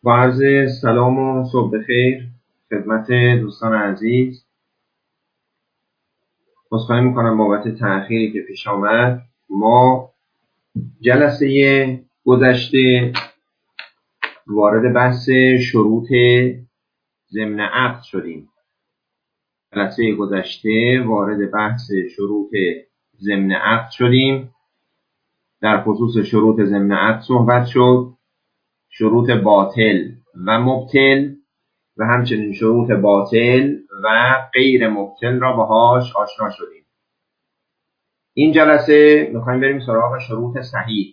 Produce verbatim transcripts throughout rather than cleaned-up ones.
با عرض سلام و صبح بخیر خدمت دوستان عزیز. عذرخواهی میکنم بابت تأخیری که پیش آمد. ما جلسه گذشته وارد بحث شروط ضمن عقد شدیم. جلسه گذشته وارد بحث شروط ضمن عقد شدیم. در خصوص شروط ضمن عقد صحبت شد. شروط باطل و مبطل و همچنین شروط باطل و غیر مبطل را باهاش آشنا شدیم. این جلسه میخوایم بریم سراغ شروط صحیح.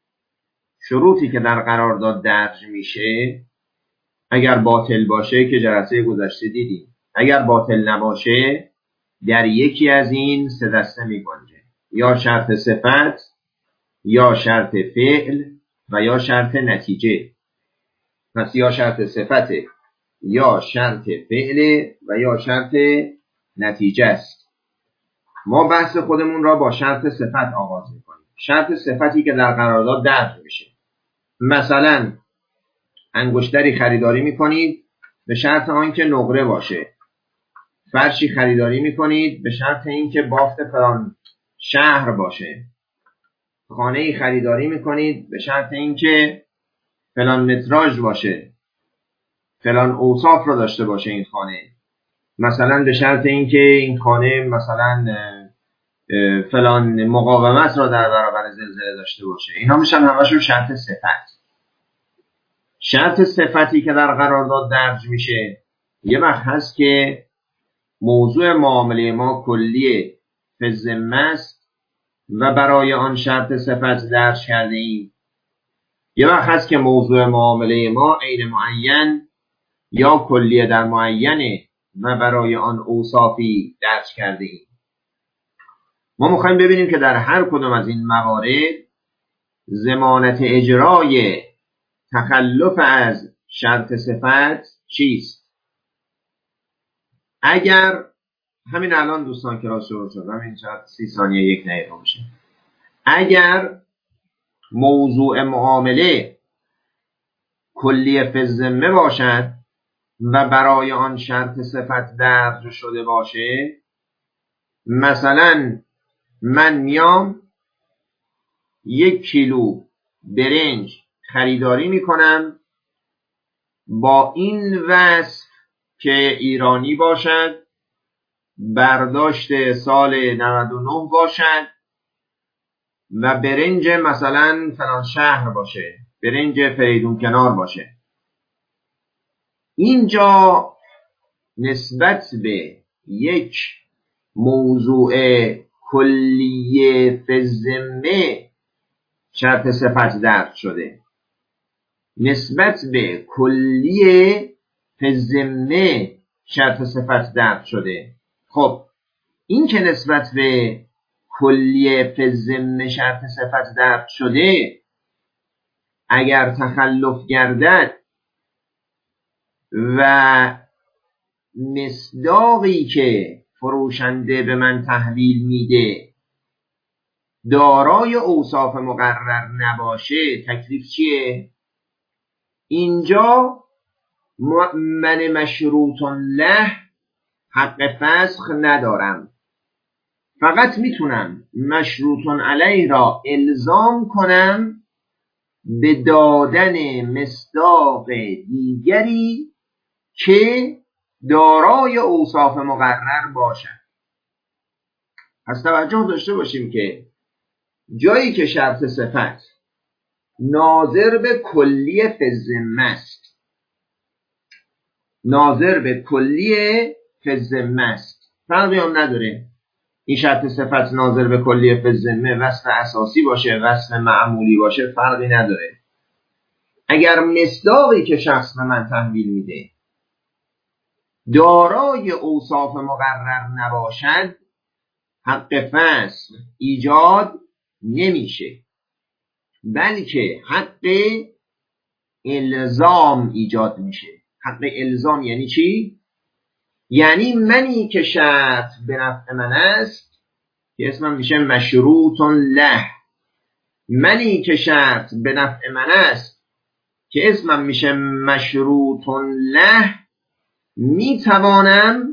شروطی که در قرارداد درج میشه اگر باطل باشه که جلسه گذشته دیدیم، اگر باطل نباشه در یکی از این سه دسته میگنجه، یا شرط صفت، یا شرط فعل و یا شرط نتیجه. پس یا شرط صفت، یا شرط فعل و یا شرط نتیجه است. ما بحث خودمون را با شرط صفت آغاز میکنیم. شرط صفتی که در قرارداد درج میشه. مثلا انگشتری خریداری میکنید به شرط آنکه نقره باشه. فرشی خریداری میکنید به شرط اینکه بافت فلان شهر باشه. خانه‌ای خریداری میکنید به شرط اینکه فلان متراژ باشه، فلان اوصاف رو داشته باشه این خانه. مثلا به شرط اینکه این خانه مثلا فلان مقاومت را در برابر زلزله داشته باشه. اینا میشن همشون شرط صفت. شرط صفتی که در قرارداد درج میشه یه وقت هست که موضوع معامله ما کلیه فی الذمه است و برای آن شرط صفت درج کرده ایم. یه وقت هست که موضوع معامله ما عین معین یا کلیه در معینه و برای آن اوصافی درج کرده ایم. ما میخوایم ببینیم که در هر کدام از این موارد ضمانت اجرای تخلف از شرط صفت چیست. اگر همین الان دوستان کلاس شروع شد، همین چند سی ثانیه یک دقیقه باشه، اگر موضوع معامله کلیه فی الذمه باشد و برای آن شرط صفت درج شده باشه، مثلا من میام یک کیلو برنج خریداری میکنم با این وصف که ایرانی باشد، برداشت سال نود و نه باشد و برنج مثلا فلان شهر باشه، برنج فریدون کنار باشه. اینجا نسبت به یک موضوع کلیه فی الذمه شرط صفت درج شده. نسبت به کلیه فی الذمه شرط صفت درج شده. خب این که نسبت به کلیه فی الذمه شرط صفت درج شده، اگر تخلف گردد و مصداقی که فروشنده به من تحویل میده دارای اوصاف مقرر نباشه، تکلیف چیه؟ اینجا من مشروط له حق فسخ ندارم. فقط میتونم مشروط علیه را الزام کنم به دادن مصداق دیگری که دارای اوصاف مقرر باشد. پس توجه داشته باشیم که جایی که شرط صفت ناظر به کلیه فی الذمه است، ناظر به کلیه فی الذمه است، فرقی هم نداره این شرط صفت ناظر به کلیه فی الذمه وصف اساسی باشه، وصف معمولی باشه، فرقی نداره. اگر مصداقی که شخص به من تحویل میده دارای اوصاف مقرر نباشد، حق فسخ ایجاد نمیشه، بلکه حق الزام ایجاد میشه. حق الزام یعنی چی؟ یعنی منی که شرط به نفع من است که اسمم میشه مشروط له، منی که شرط به نفع من است که اسمم میشه مشروطن له، میتوانم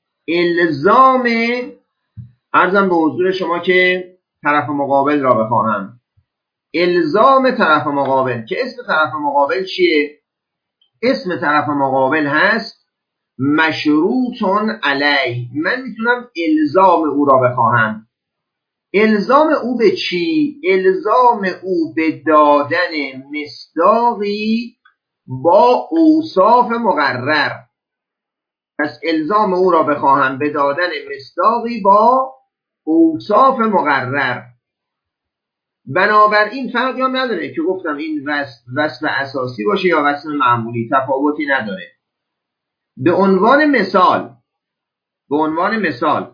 الزام عرضم به حضور شما که طرف مقابل را بخواهم. الزام طرف مقابل که اسم طرف مقابل چیه؟ اسم طرف مقابل هست مشروطن علیه. من میتونم الزام او را بخواهم. الزام او به چی؟ الزام او به دادن مصداقی با اوصاف مقرر. پس الزام او را بخواهم به دادن مصداقی با اوصاف مقرر. بنابراین فرقی هم نداره که گفتم این وصف وصف اساسی باشه یا وصف معمولی، تفاوتی نداره. به عنوان مثال به عنوان مثال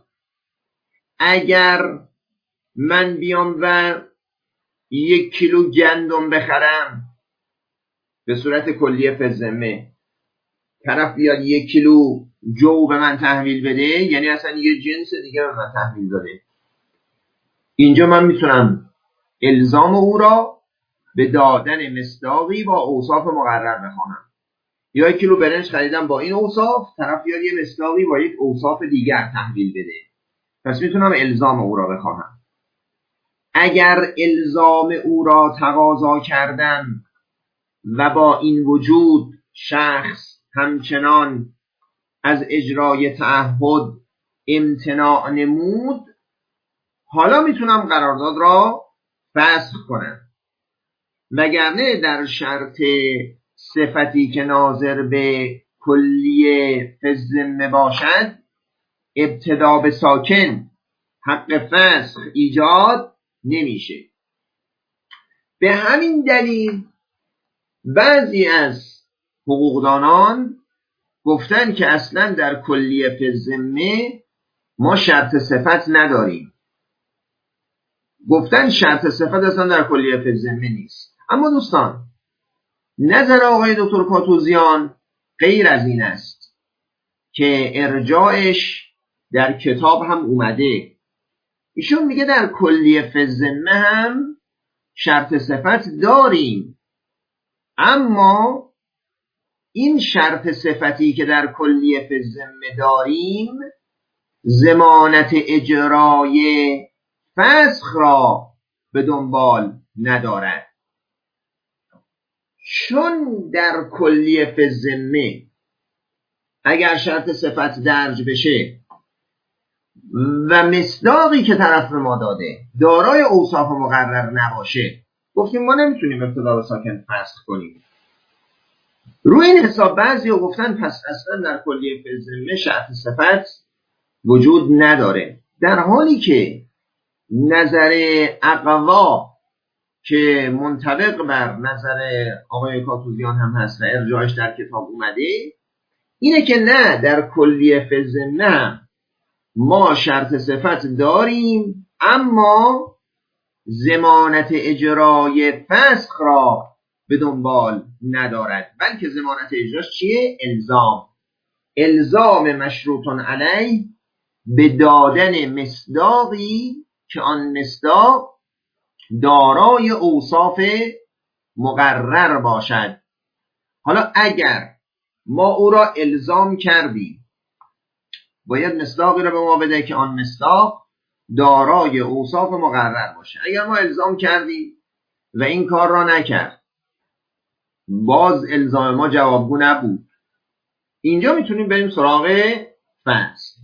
اگر من بیام و یک کیلو گندم بخرم به صورت کلیه فزمه، طرف بیاد یک کیلو جو به من تحویل بده، یعنی اصلا یه جنس دیگه به من تحویل داده. اینجا من میتونم الزام او را به دادن مصداقی با اوصاف مقرر بخوانم. یا یک کیلو برنج خریدم با این اوصاف، طرف بیاد یه مصداقی با یک اوصاف دیگر تحویل بده، پس میتونم الزام او را بخواهم. اگر الزام او را تقاضا کردم و با این وجود شخص همچنان از اجرای تعهد امتناع نمود، حالا میتونم قرارداد را فسخ کنم. وگرنه در شرط صفتی که ناظر به کلیه فزمه باشد، ابتدا به ساکن حق فسخ ایجاد نمیشه. به همین دلیل بعضی از حقوقدانان گفتن که اصلا در کلیه فزمه ما شرط صفت نداریم. گفتن شرط صفت اصلا در کلیه فزمه نیست. اما دوستان، نظر آقای دکتر پاتوزیان غیر از این است که ارجاعش در کتاب هم اومده. ایشون میگه در کلیه فزمه هم شرط صفت داریم، اما این شرط صفتی که در کلیه فزمه داریم ضمانت اجرای فسخ را به دنبال ندارد. چون در کلیه فزمه اگر شرط صفت درج بشه و مصداقی که طرف به ما داده دارای اوصاف مقرر نباشه، گفتیم ما نمیتونیم ابتدا به ساکن فسخ کنیم. روی این حساب بعضی ها گفتن پس اصلا در کلیه فزمه شرط صفت وجود نداره، در حالی که نظر اقوا که منطبق بر نظر آقای کاتوزیان هم هست و ارجاعش در کتاب اومده اینه که نه، در کلیه فزمه ما شرط صفت داریم، اما ضمانت اجرای فسخ را به دنبال ندارد، بلکه ضمانت اجراش چیه؟ الزام. الزام مشروطن علیه به دادن مصداقی که آن مصداق دارای اوصاف مقرر باشد. حالا اگر ما او را الزام کردیم باید مصداقی را به ما بده که آن مصداق دارای اوصاف مقرر باشه. اگر ما الزام کردیم و این کار را نکرد، باز الزام ما جوابگو نبود، اینجا میتونیم بریم سراغ فصل.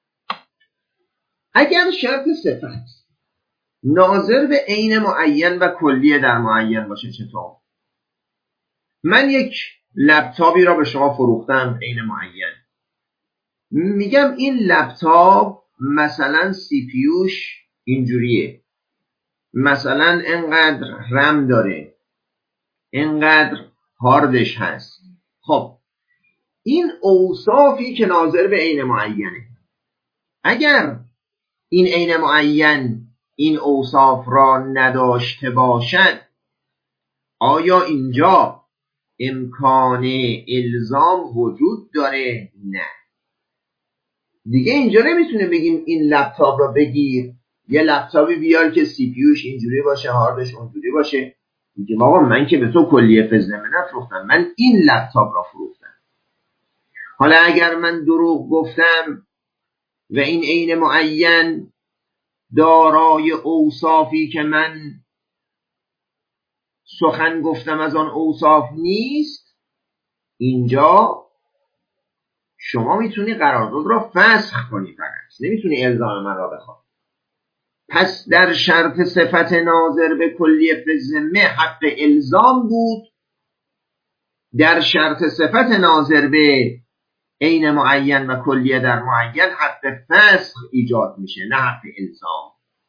اگر شرط صفت ناظر به عین معین و کلیه در معین باشه چطور؟ من یک لپتاپی را به شما فروختم عین معین، میگم این لپتاپ مثلا سی پی یوش اینجوریه، مثلا انقدر رم داره، انقدر هاردش هست. خب این اوصافی که ناظر به عین معینه، اگر این عین معین این اوصاف را نداشته باشد، آیا اینجا امکان الزام وجود داره؟ نه. دیگه اینجا نمیتونه بگیم این لپتاپ را بگیر، یه لپتاپی بیار که سی پی یوش اینجوری باشه، هاردش اونجوری باشه. میگیم آقا من که به تو کلیه فزنمه نفروختم، من این لپتاپ را فروختم. حالا اگر من دروغ گفتم و این عین معین دارای اوصافی که من سخن گفتم از آن اوصاف نیست، اینجا شما میتونی قرارداد را فسخ کنی، فقط نمیتونی الزام من را بخوای. پس در شرط صفت ناظر به کلیه فزنمه حق الزام بود، در شرط صفت ناظر به عین معین و کلیه در معین حق فسخ ایجاد میشه، نه حق الزام.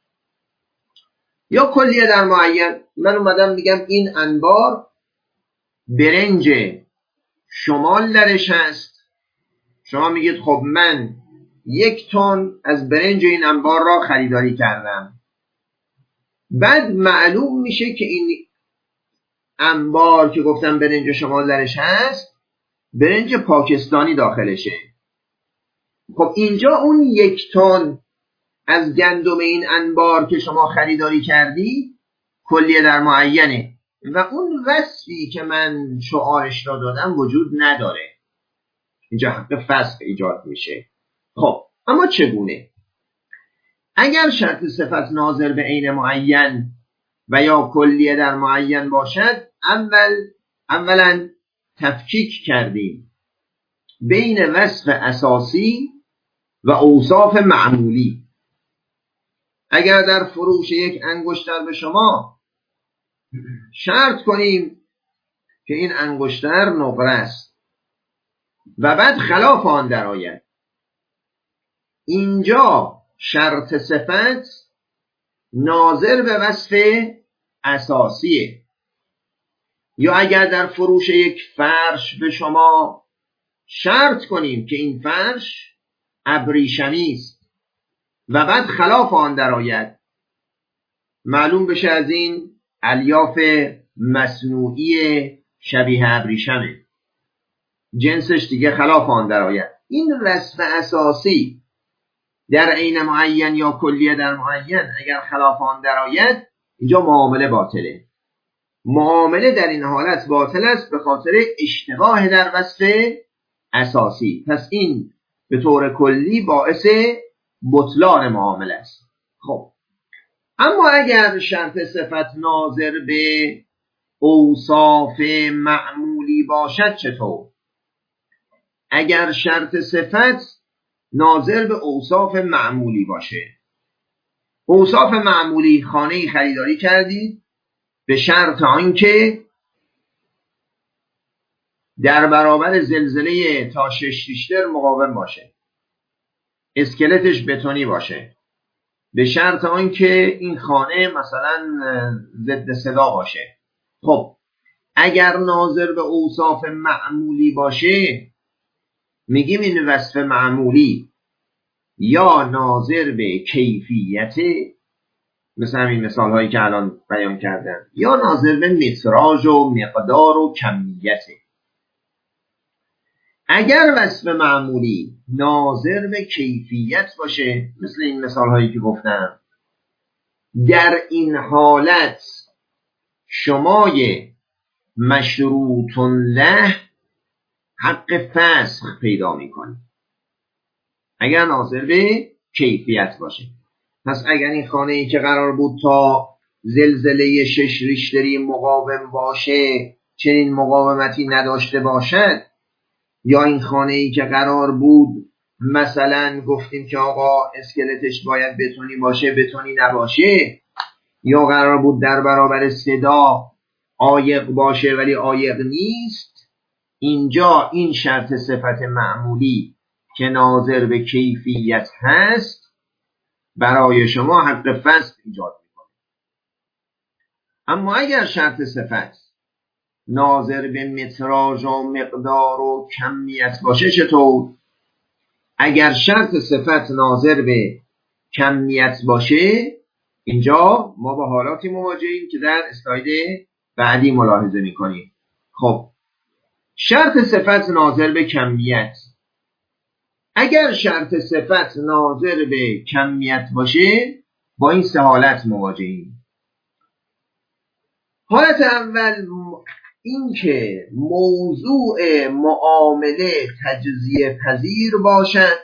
یا کلیه در معین، من اومدم میگم این انبار برنج شمال درش هست، شما میگید خب من یک تن از برنج این انبار را خریداری کردم. بعد معلوم میشه که این انبار که گفتم برنج شمال درش هست برنج پاکستانی داخلشه. خب اینجا اون یک تن از گندم این انبار که شما خریداری کردی کلیه در معینه و اون وصفی که من شعارش را دادم وجود نداره، اینجا حق فسخ ایجاد میشه. خب اما چگونه؟ اگر شرط صفت ناظر به عین معین و یا کلیه در معین باشد، اول اولا تفکیک کردیم بین وصف اساسی و اوصاف معمولی. اگر در فروش یک انگشتر به شما شرط کنیم که این انگشتر نقره است و بعد خلاف آن درآید، اینجا شرط صفت ناظر به وصف اساسیه. یا اگر در فروش یک فرش به شما شرط کنیم که این فرش ابریشمی است و بعد خلاف آن درآید، معلوم بشه از این الیاف مصنوعی شبیه ابریشمه، جنسش دیگه خلاف آن درآید. این وصف اساسی در عین معین یا کلیه در معین اگر خلاف آن درآید، اینجا معامله باطله. معامله در این حالت باطل است به خاطر اشتباه در وصف اساسی. پس این به طور کلی باعث بطلان معامله است. خب اما اگر شرط صفت ناظر به اوصاف معمولی باشد چطور؟ اگر شرط صفت ناظر به اوصاف معمولی باشه، اوصاف معمولی خانه خریداری کردید به شرط آنکه در برابر زلزله تا شش ریشتر مقاوم باشه، اسکلتش بتونی باشه، به شرط آنکه این خانه مثلا ضد صدا باشه. خب اگر ناظر به اوصاف معمولی باشه، میگیم این وصف معمولی یا ناظر به کیفیت، مثل همین مثال هایی که الان بیان کردم، یا ناظر به متراژ و مقدار و کمیت. اگر وصف معمولی ناظر به کیفیت باشه، مثل این مثال هایی که گفتم، در این حالت شمای مشروط له حق فسخ پیدا میکنی اگر ناظر به کیفیت باشه. پس اگر این خانه ای که قرار بود تا زلزله شش ریشتری مقاوم باشه چنین مقاومتی نداشته باشد، یا این خانه ای که قرار بود مثلا گفتیم که آقا اسکلتش باید بتونی باشه بتونی نباشه، یا قرار بود در برابر صدا عایق باشه ولی عایق نیست، اینجا این شرط صفت معمولی که ناظر به کیفیت هست برای شما حق فسخ ایجاد میکنه. اما اگر شرط صفت ناظر به متراژ و مقدار و کمیت باشه چطور؟ اگر شرط صفت ناظر به کمیت باشه، اینجا ما با حالاتی مواجهیم که در اسلاید بعدی ملاحظه میکنیم. خب شرط صفت ناظر به کمیت، اگر شرط صفت ناظر به کمیت باشه با این سه حالت مواجهیم. حالت اول این که موضوع معامله تجزیه پذیر باشد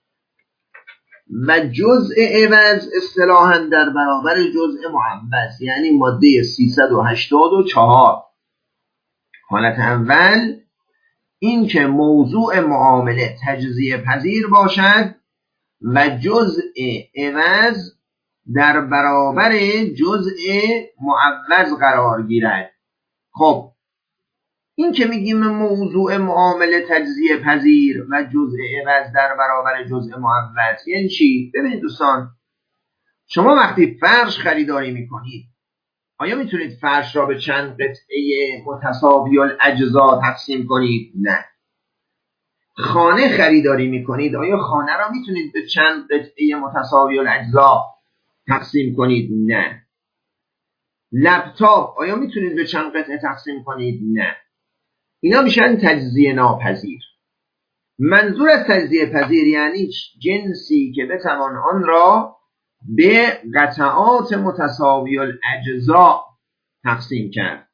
و جزء عوض اصطلاحاً در برابر جزء معوض، یعنی ماده سیصد و هشتاد و چهار. حالت اول این که موضوع معامله تجزیه پذیر باشد و جزء عوض در برابر جزء معوض قرار گیرد. خب این که میگیم موضوع معامله تجزیه پذیر و جزء عوض در برابر جزء معوض یعنی چی؟ ببینید دوستان، شما وقتی فرش خریداری میکنید آیا میتونید فرش را به چند قطعه متساوی الاجزا تقسیم کنید؟ نه. خانه خریداری میکنید آیا خانه را میتونید به چند قطعه متساوی الاجزا تقسیم کنید؟ نه. لپتاپ آیا میتونید به چند قطعه تقسیم کنید؟ نه. اینا میشن تجزیه ناپذیر. منظور از تجزیه پذیر یعنی جنسی که بتوان آن را به قطعات متساوی الاجزا تقسیم کرد.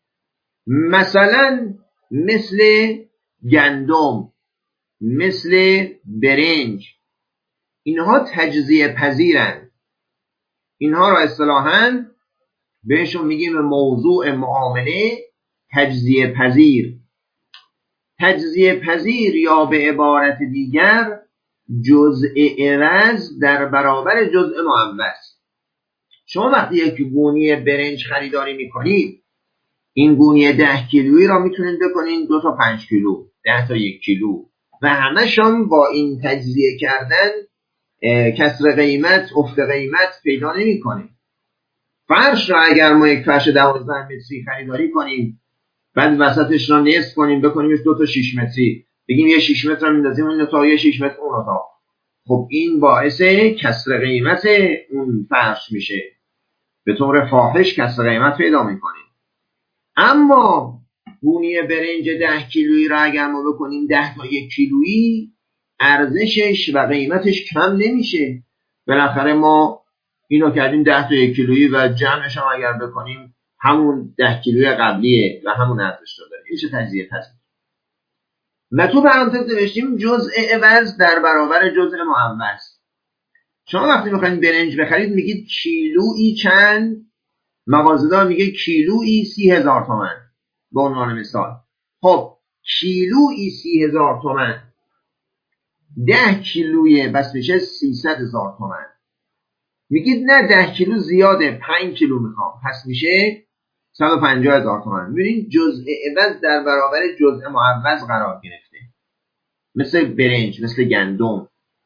مثلا مثل گندم، مثل برنج، اینها تجزیه پذیرند. اینها را اصطلاحاً بهشون میگیم موضوع معامله تجزیه پذیر. تجزیه پذیر یا به عبارت دیگر جزء عوض در برابر جزء معوض. شما وقتی یک گونی برنج خریداری میکنید این گونی ده کیلویی را میتونید بکنید دو تا پنج کیلو، ده تا یک کیلو و همشون با این تجزیه کردن کسر قیمت افت قیمت پیدا نمی کنید. فرش را اگر ما یک فرش دوازده متری خریداری کنیم بعد وسطش را نصف کنیم بکنیمش دو تا شش متری، بگیم یه شش متر را میندازیم این اتاق، یه شش متر اون اتاق، خب این باعث کسر قیمت اون فرش میشه، به طور فاحش کسر قیمت پیدا میکنیم. اما گونی برنج ده کیلویی را اگر ما بکنیم ده تا یک کیلویی ارزشش و قیمتش کم نمیشه. بالاخره ما اینو کردیم ده تا یک کیلویی و جمعش هم اگر بکنیم همون ده کیلوی قبلیه و همون ارزش رو داره. این چه تجزیه پذیر. و تو پرانتز نوشتیم جزء عوض در برابر جزء معوض. شما وقتی میخواین برنج بخرید میگید کیلویی چند، مغازه‌دار میگه کیلویی سی هزار تومن به عنوان مثال. خب کیلویی سی هزار تومن، ده کیلویه بس میشه سیصد هزار تومن. میگید نه ده کیلو زیاده پنج کیلو میخوام، پس میشه صد و پنجاه هزار تومن. ببینید جزء عوض در برابر جزء معوض قرار گرفته، مثل برنج، مثل گندم.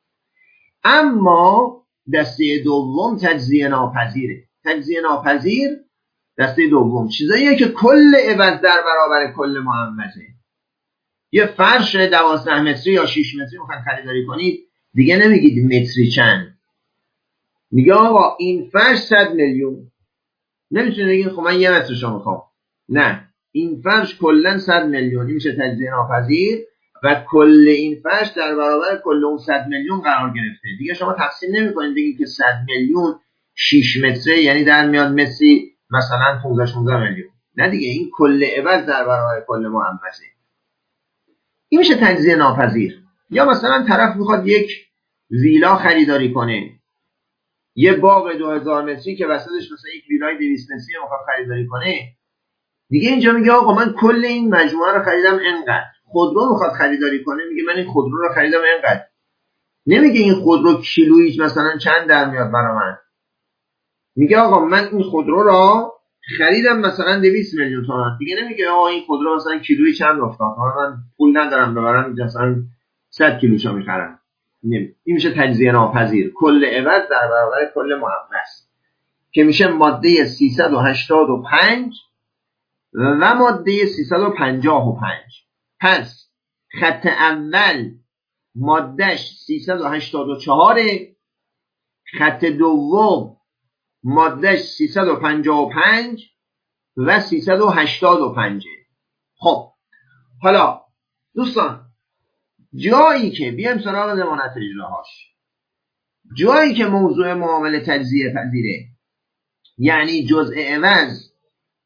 اما دسته دوم تجزیه ناپذیره. تجزیه ناپذیر دسته دوم چیزاییه که کل عوض در برابر کل معوضه. یه فرش دوازده متری یا شش متری میخواید خریداری کنید دیگه نمیگید متری چند، میگه آقا این فرش صد میلیون. نمیتونید بگید خب من یه مترشو میخوام، نه، این فرش کلا صد میلیونی میشه تجزیه ناپذیر و کل این فرش در برابر کل اون صد میلیون قرار گرفته. دیگه شما تقسیم نمیکنید بگید که صد میلیون شش متره یعنی در میاد متری مثلا پانزده شانزده میلیون، نه دیگه، این کل عوض در برابر کل معوضه. این میشه تجزیه ناپذیر. یا مثلا طرف میخواد یک ویلا خریداری کنه، یه باغ دو هزار متری که وسطش مثلا یک ویلای دویست متری میخواد خریداری کنه، دیگه اینجا میگه آقا من کل این مجموعه رو خریدم اینقدر. خودرو میخواد خریداری کنه میگه من این خودرو رو خریدم اینقدر، نمیگه این خودرو کیلویی مثلا چند در میاد برا من، میگه آقا من این خودرو رو خریدم مثلا دویست میلیون تومان. دیگه نمیگه آقا این خودرو مثلا کیلویی چند افتاد، من پول ندارم ببرم مثلا صد کیلوشو میخرم. این میشه تجزیه ناپذیر، کل عوض در برابر کل معوض که میشه ماده سیصد و هشتاد و پنج و ماده سیصد و پنجاه و پنج. پس خط اول مادهش سیصد و هشتاد و چهار، خط دوم مادهش سیصد و پنجاه و پنج و سیصد و هشتاد و پنج. خب حالا دوستان جایی که بیایم سراغ ضمانت اجراهاش، جایی که موضوع معامله تجزیه پذیره یعنی جزء عوض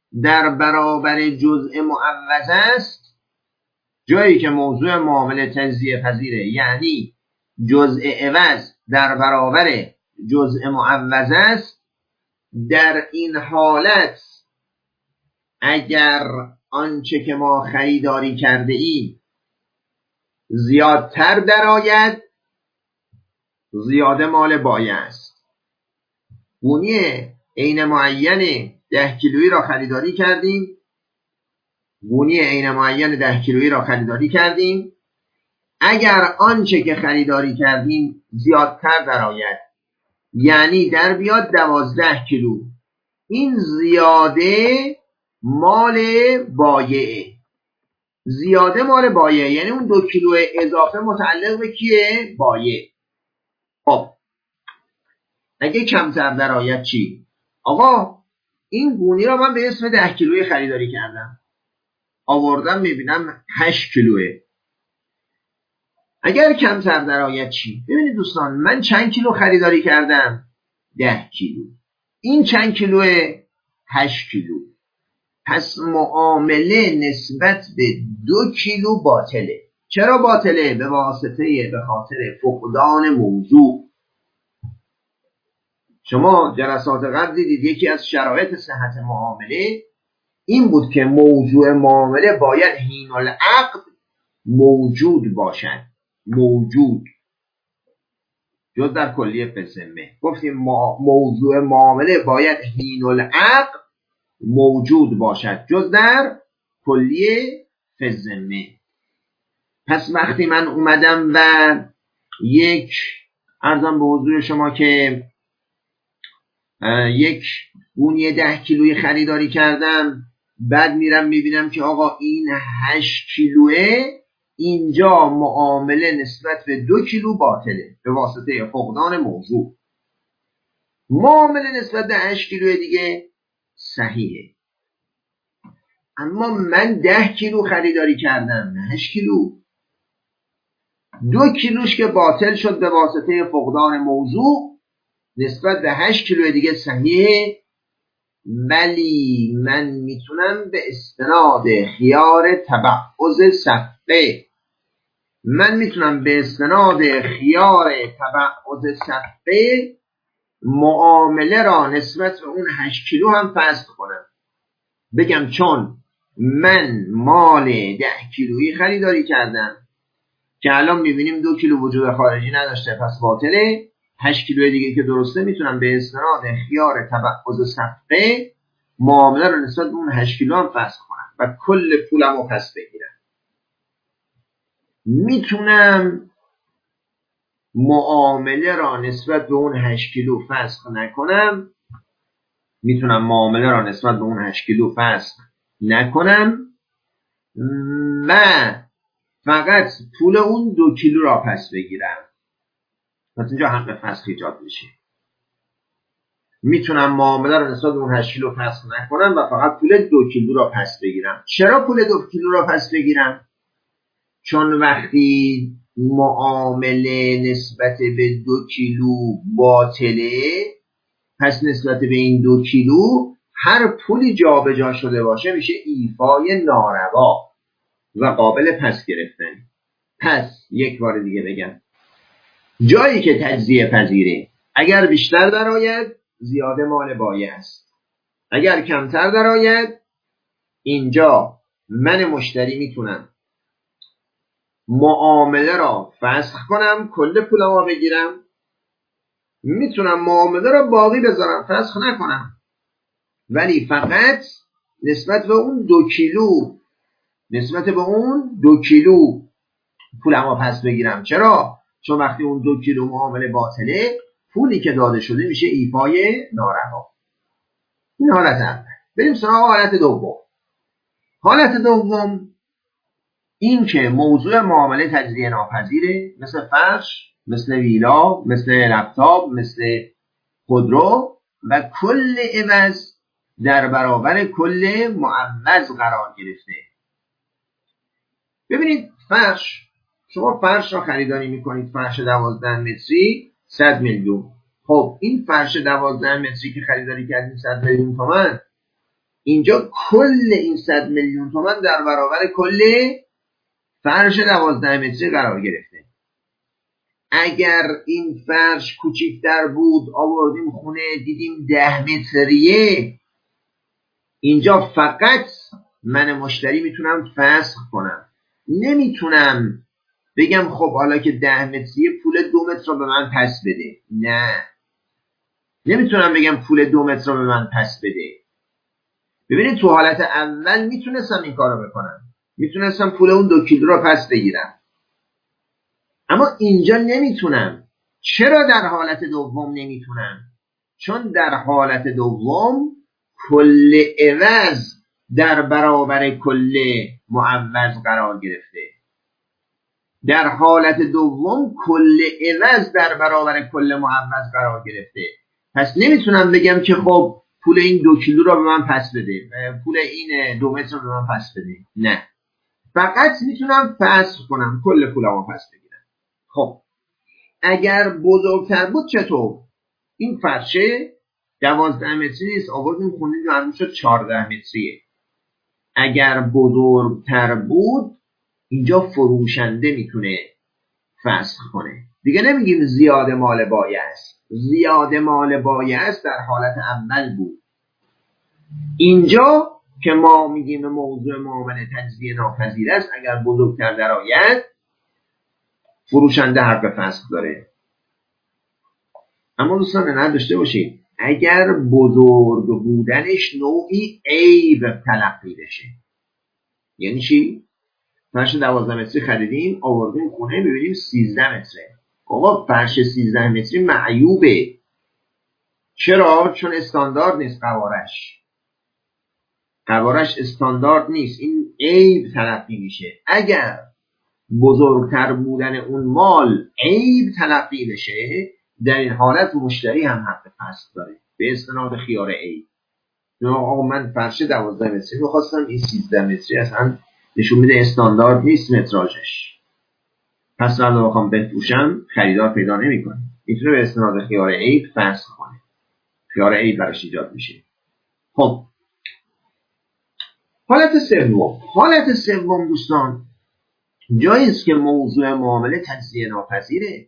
در برابر جزء معوض است، جایی که موضوع معامله تجزیه پذیره، یعنی جزء عوض در برابر جزء معوض است، در این حالت اگر آنچه که ما خریداری کرده ایم زیادتر درآید، زیاده مال بایع است. گونی عین معین ده کیلویی را خریداری کردیم، گونی عین معین ده کیلویی را خریداری کردیم. اگر آنچه که خریداری کردیم زیادتر درآید، یعنی در بیاد دوازده کیلو، این زیاده مال بایعه. زیاده مال بایعه یعنی اون دو کیلو اضافه متعلق به کیه؟ بایع. خب اگه کمتر درآید چی؟ آقا این گونی را من به اسم ده کیلویی خریداری کردم، آوردم میبینم هشت کیلوه. اگر کمتر درآید چی؟ ببینید دوستان، من چند کیلو خریداری کردم؟ ده کیلو. این چند کیلوه؟ هشت کیلو. پس معامله نسبت به دو کیلو باطله. چرا باطله؟ به واسطه به خاطر فقدان موضوع. شما جلسات قبل دیدید یکی از شرایط صحت معامله این بود که موضوع معامله باید حین العقد موجود باشد. موجود جز در کلیه فی‌الذمه گفتیم موضوع معامله باید حین العقد موجود باشد جز در کلیه فی‌الذمه. پس وقتی من اومدم و یک عرضم به حضور شما که یک گونی ده کیلویی خریداری کردم، بعد میرم میبینم که آقا این هشت کیلوه، اینجا معامله نسبت به دو کیلو باطله به واسطه فقدان موضوع. معامله نسبت به هشت کیلو دیگه صحیحه. اما من ده کیلو خریداری کردم، نه هشت کیلو. دو کیلوش که باطل شد به واسطه فقدان موضوع، نسبت به هشت کیلو دیگه صحیحه. ولی من میتونم به استناد خیار تبعض صفقه من میتونم به استناد خیار تبعض صفقه معامله را نسبت به اون هشت کیلو هم فسخ کنم. بگم چون من مال ده کیلویی خریداری کردم که الان میبینیم دو کیلو وجود خارجی نداشته، پس باطله. هشت کیلو دیگه که درسته، میتونم به استناد خیار تبعض صفقه معامله رو نسبت به اون هشت کیلو هم فسخ کنم و کل پولم رو پس بگیرم. میتونم معامله را نسبت به اون هشت کیلو فسخ نکنم میتونم معامله را نسبت به اون هشت کیلو فسخ نکنم و فقط پول اون دو کیلو را پس بگیرم. پس اینجا حق فسخ ایجاد میشه. میتونم معامله را نسبت به اون هشت کیلو فسخ نکنم و فقط پول دو کیلو را پس بگیرم. چرا پول دو کیلو را پس بگیرم؟ چون وقتی معامله نسبت به دو کیلو باطله، پس نسبت به این دو کیلو هر پولی جابجا شده باشه میشه ایفای ناروا و قابل پس گرفتن. پس یک بار دیگه بگم، جایی که تجزیه پذیره اگر بیشتر درآید زیاده مال بایع است، اگر کمتر درآید اینجا من مشتری میتونم معامله را فسخ کنم، کل پولمو بگیرم، میتونم معامله را باقی بذارم فسخ نکنم، ولی فقط نسبت به اون دو کیلو نسبت به اون دو کیلو پولمو پس بگیرم. چرا؟ چون وقتی اون دو کیلو معامله باطله، پولی که داده شده میشه ایفای ناروا. این حالت اول. بریم سراغ حالت دوم. حالت دوم این که موضوع معامله تجزیه ناپذیره، مثل فرش، مثل ویلا، مثل لپتاپ، مثل خودرو و کل عوض در برابر کل معوض قرار گرفته. ببینید فرش، شما فرش را خریداری میکنید، فرش دوازده متری صد میلیون. خب این فرش دوازده متری که خریداری کردید صد میلیون تومان، اینجا کل این صد میلیون تومان در برابر کل فرش دوازده متری قرار گرفته. اگر این فرش کوچیک‌تر بود آوردیم خونه دیدیم ده متریه، اینجا فقط من مشتری میتونم فسخ کنم، نمیتونم بگم خب حالا که ده متریه پول دو متر رو به من پس بده. نه، نمیتونم بگم پول دو متر رو به من پس بده. ببینید تو حالت اول میتونستم این کارو بکنم، میتونستم پول اون دو کیلو رو پس بگیرم، اما اینجا نمیتونم. چرا در حالت دوم نمیتونم؟ چون در حالت دوم کل عوض در برابر کل معوض قرار گرفته. در حالت دوم کل عوض در برابر کل معوض قرار گرفته. پس نمیتونم بگم که خب پول این دو کیلو رو به من پس بده، پول این دو متر رو به من پس بده. نه، فقط میتونم فسخ کنم، کل پولمو پس بگیرم. خب اگر بزرگتر بود چطور؟ این فرشه دوازده متری نیست، آوردیم خوندیم معلوم شد چهارده متریه. اگر بزرگتر بود اینجا فروشنده میتونه فسخ کنه. دیگه نمیگیم زیاد مال بایع است. زیاد مال بایع است در حالت اول بود. اینجا که ما میگیم موضوع معامله تجزیه ناپذیر است، اگر بزرگتر درآید فروشنده حق فسخ داره. اما دوستان نداشته باشید اگر بزرگ بودنش نوعی عیب تلقی بشه. یعنی چی؟ فرش دوازده متری خریدیم آوردیم خونه ببینیم سیزده متره. آقا فرش سیزده متری معیوبه. چرا؟ چون استاندارد نیست قوارش. قوارش استاندارد نیست، این عیب تلقی میشه. اگر بزرگتر بودن اون مال عیب تلقی بشه در این حالت مشتری هم حق فسخ داره به استناد خیار عیب. آقا من فرش دوازده متری میخواستم، این سیزده متری اصلا نشون میده استاندارد نیست متراژش، پس من رو بخوام بفروشم خریدار پیدا نمیکنه. میتونه به استناد خیار عیب فسخ کنه، خیار عیب براش ایجاد میشه. خب حالت سوم، حالت سوم دوستان جایی است که موضوع معامله تجزیه ناپذیره،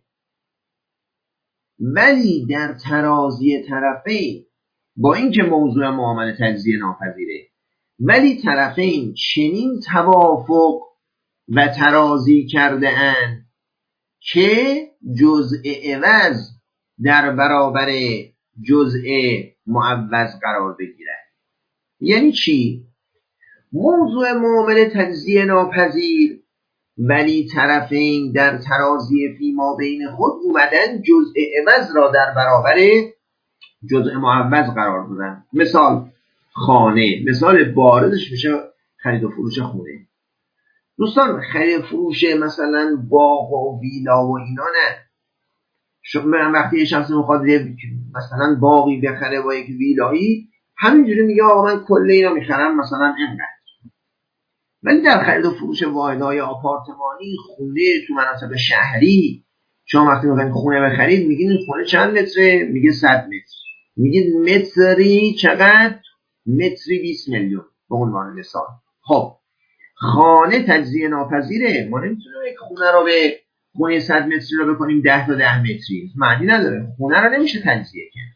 ولی در ترازی طرفین با اینکه موضوع معامله تجزیه ناپذیره ولی طرفین چنین توافق و ترازی کرده اند که جزء عوض در برابر جزء معوض قرار بگیرد. یعنی چی؟ موضوع معامله تجزیه ناپذیر ولی طرفین در ترازی فیما بین خود اومدن جزء عوض را در برابر جزء معوض قرار دادن. مثال خانه، مثال باردش میشه خرید و فروش خونه. دوستان خرید و فروش مثلا باغ و ویلا و اینا نه. شما وقتی یه شخص میخواد مثلا باغی بخره با یک ویلایی همینجوری میگه آقا من کل اینا میخرم مثلا اینقدر. ولی در خرید و فروش واحدهای آپارتمانی، خونه تو مناطق شهری، شما وقتی میخواین خونه بخرید میگین این خونه چند متره؟ میگه صد متر. میگید متری چقدر؟ متری بیست میلیون به عنوان مثال. خب خانه تجزیه ناپذیره، ما نمیتونیم یک خونه رو به خونه صد متری رو بکنیم ده تا ده متری، معنی نداره، خونه رو نمیشه تجزیه کرد.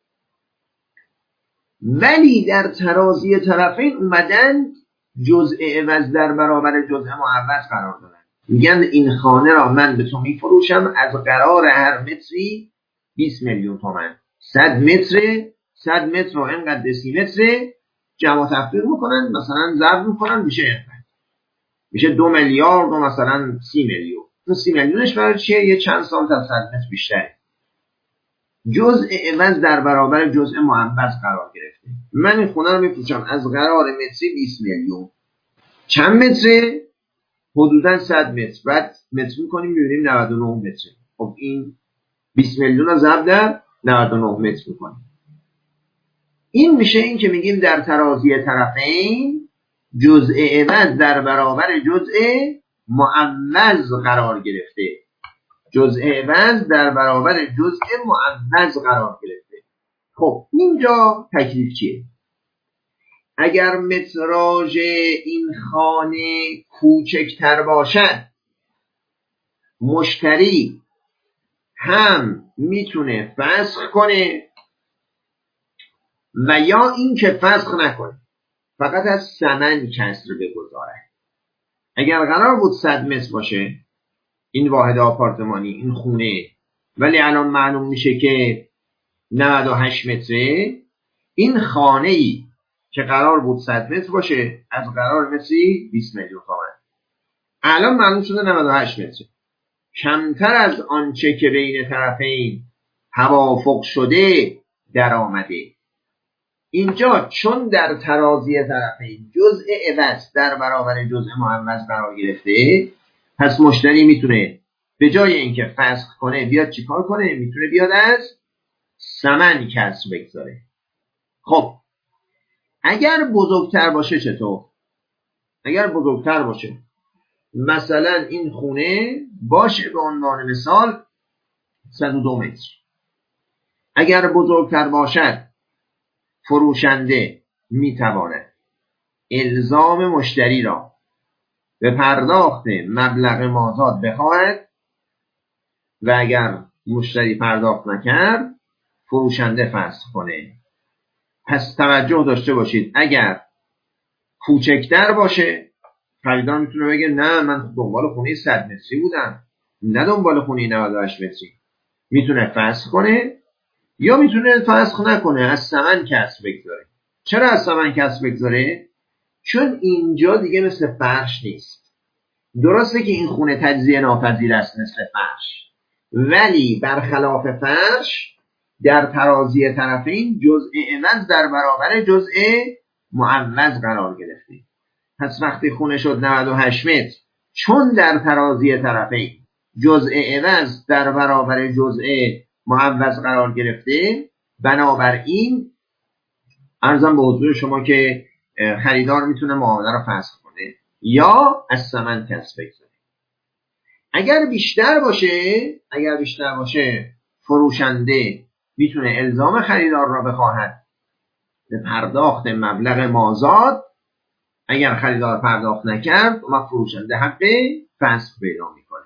ولی در ترازی طرفین اومدن جزء عوض در برابر جزء معوض قرار دادن. میگن این خانه را من به تو میفروشم از قرار هر متری بیست میلیون تومان، صد متر صد متر و اینقدر دسی متر جمع تفریق میکنن مثلا ضرب میکنن میشه اینقدر، میشه دو میلیارد و مثلا سی میلیون. اون سی میلیونش برای چیه؟ یه چند سانت از صد متر بیشتره. جزء عوض در برابر جزء معوض قرار گرفته. من این خونه رو میفروشم از قرار متری بیست میلیون. چند متره؟ حدوداً صد متر. بعد متر میکنیم میبینیم نود و نه متر. خب این بیست میلیون رو ضرب در نود و نه متر میکنیم. این میشه این که میگیم در ترازی طرفین جزء عوض در برابر جزء معوض قرار گرفته. جزء عوض در برابر جزء معوض قرار گرفته. خب اینجا تکلیف چیه؟ اگر متراژ این خانه کوچکتر باشد، مشتری هم میتونه فسخ کنه و یا این که فسخ نکنه، فقط از ثمن کسر بگذاره. اگر قرار بود صد متر باشه این واحد آپارتمانی، این خونه، ولی الان معلوم میشه که نود و هشت متره، این خانه ای که قرار بود صد متر باشه از قرار متری بیست میلیون تومان، الان معلوم شده نود و هشت متر، کمتر از آنچه که بین طرفین توافق شده در آمده. اینجا چون در ترازی طرفین جزء عوض در برابر جزء معوض قرار گرفته، پس مشتری میتونه به جای اینکه فسخ کنه بیاد چیکار کنه؟ میتونه بیاد از ثمن کسر بگذاره. خب اگر بزرگتر باشه چطور؟ اگر بزرگتر باشه مثلا این خونه باشه به عنوان مثال صد و دو متر، اگر بزرگتر باشد فروشنده میتواند الزام مشتری را به پرداخت مبلغ مازاد بخواهد و اگر مشتری پرداخت نکرد فروشنده فسخ کنه. پس توجه داشته باشید اگر کوچکتر باشه خریدار میتونه بگه نه من دنبال خونه صد متری بودم، نه دنبال خونه نود و هشت متری، میتونه فسخ کنه یا میتونه فسخ نکنه، از ثمن کسر بگذاره. چرا از ثمن کسر بگذاره؟ چون اینجا دیگه مثل فرش نیست. درسته که این خونه تجزیه ناپذیر است مثل فرش، ولی برخلاف فرش در ترازی طرفین جزء عوض در برابر جزء معوض قرار گرفته. پس وقتی خونه شد نود و هشت متر، چون در ترازی طرفین جزء عوض در برابر جزء معوض قرار گرفته، بنابراین عرضم به حضور شما که خریدار میتونه معامله رو فسخ کنه یا از ثمن کسر بگذاره. اگر بیشتر باشه اگر بیشتر باشه فروشنده میتونه الزام خریدار را بخواهد به پرداخت مبلغ مازاد. اگر خریدار پرداخت نکرد و فروشنده حق فسخ پیدا میکنه.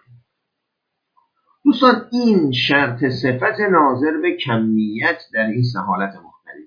دوستان این شرط صفت ناظر به کمیت در این سه حالت مختلف.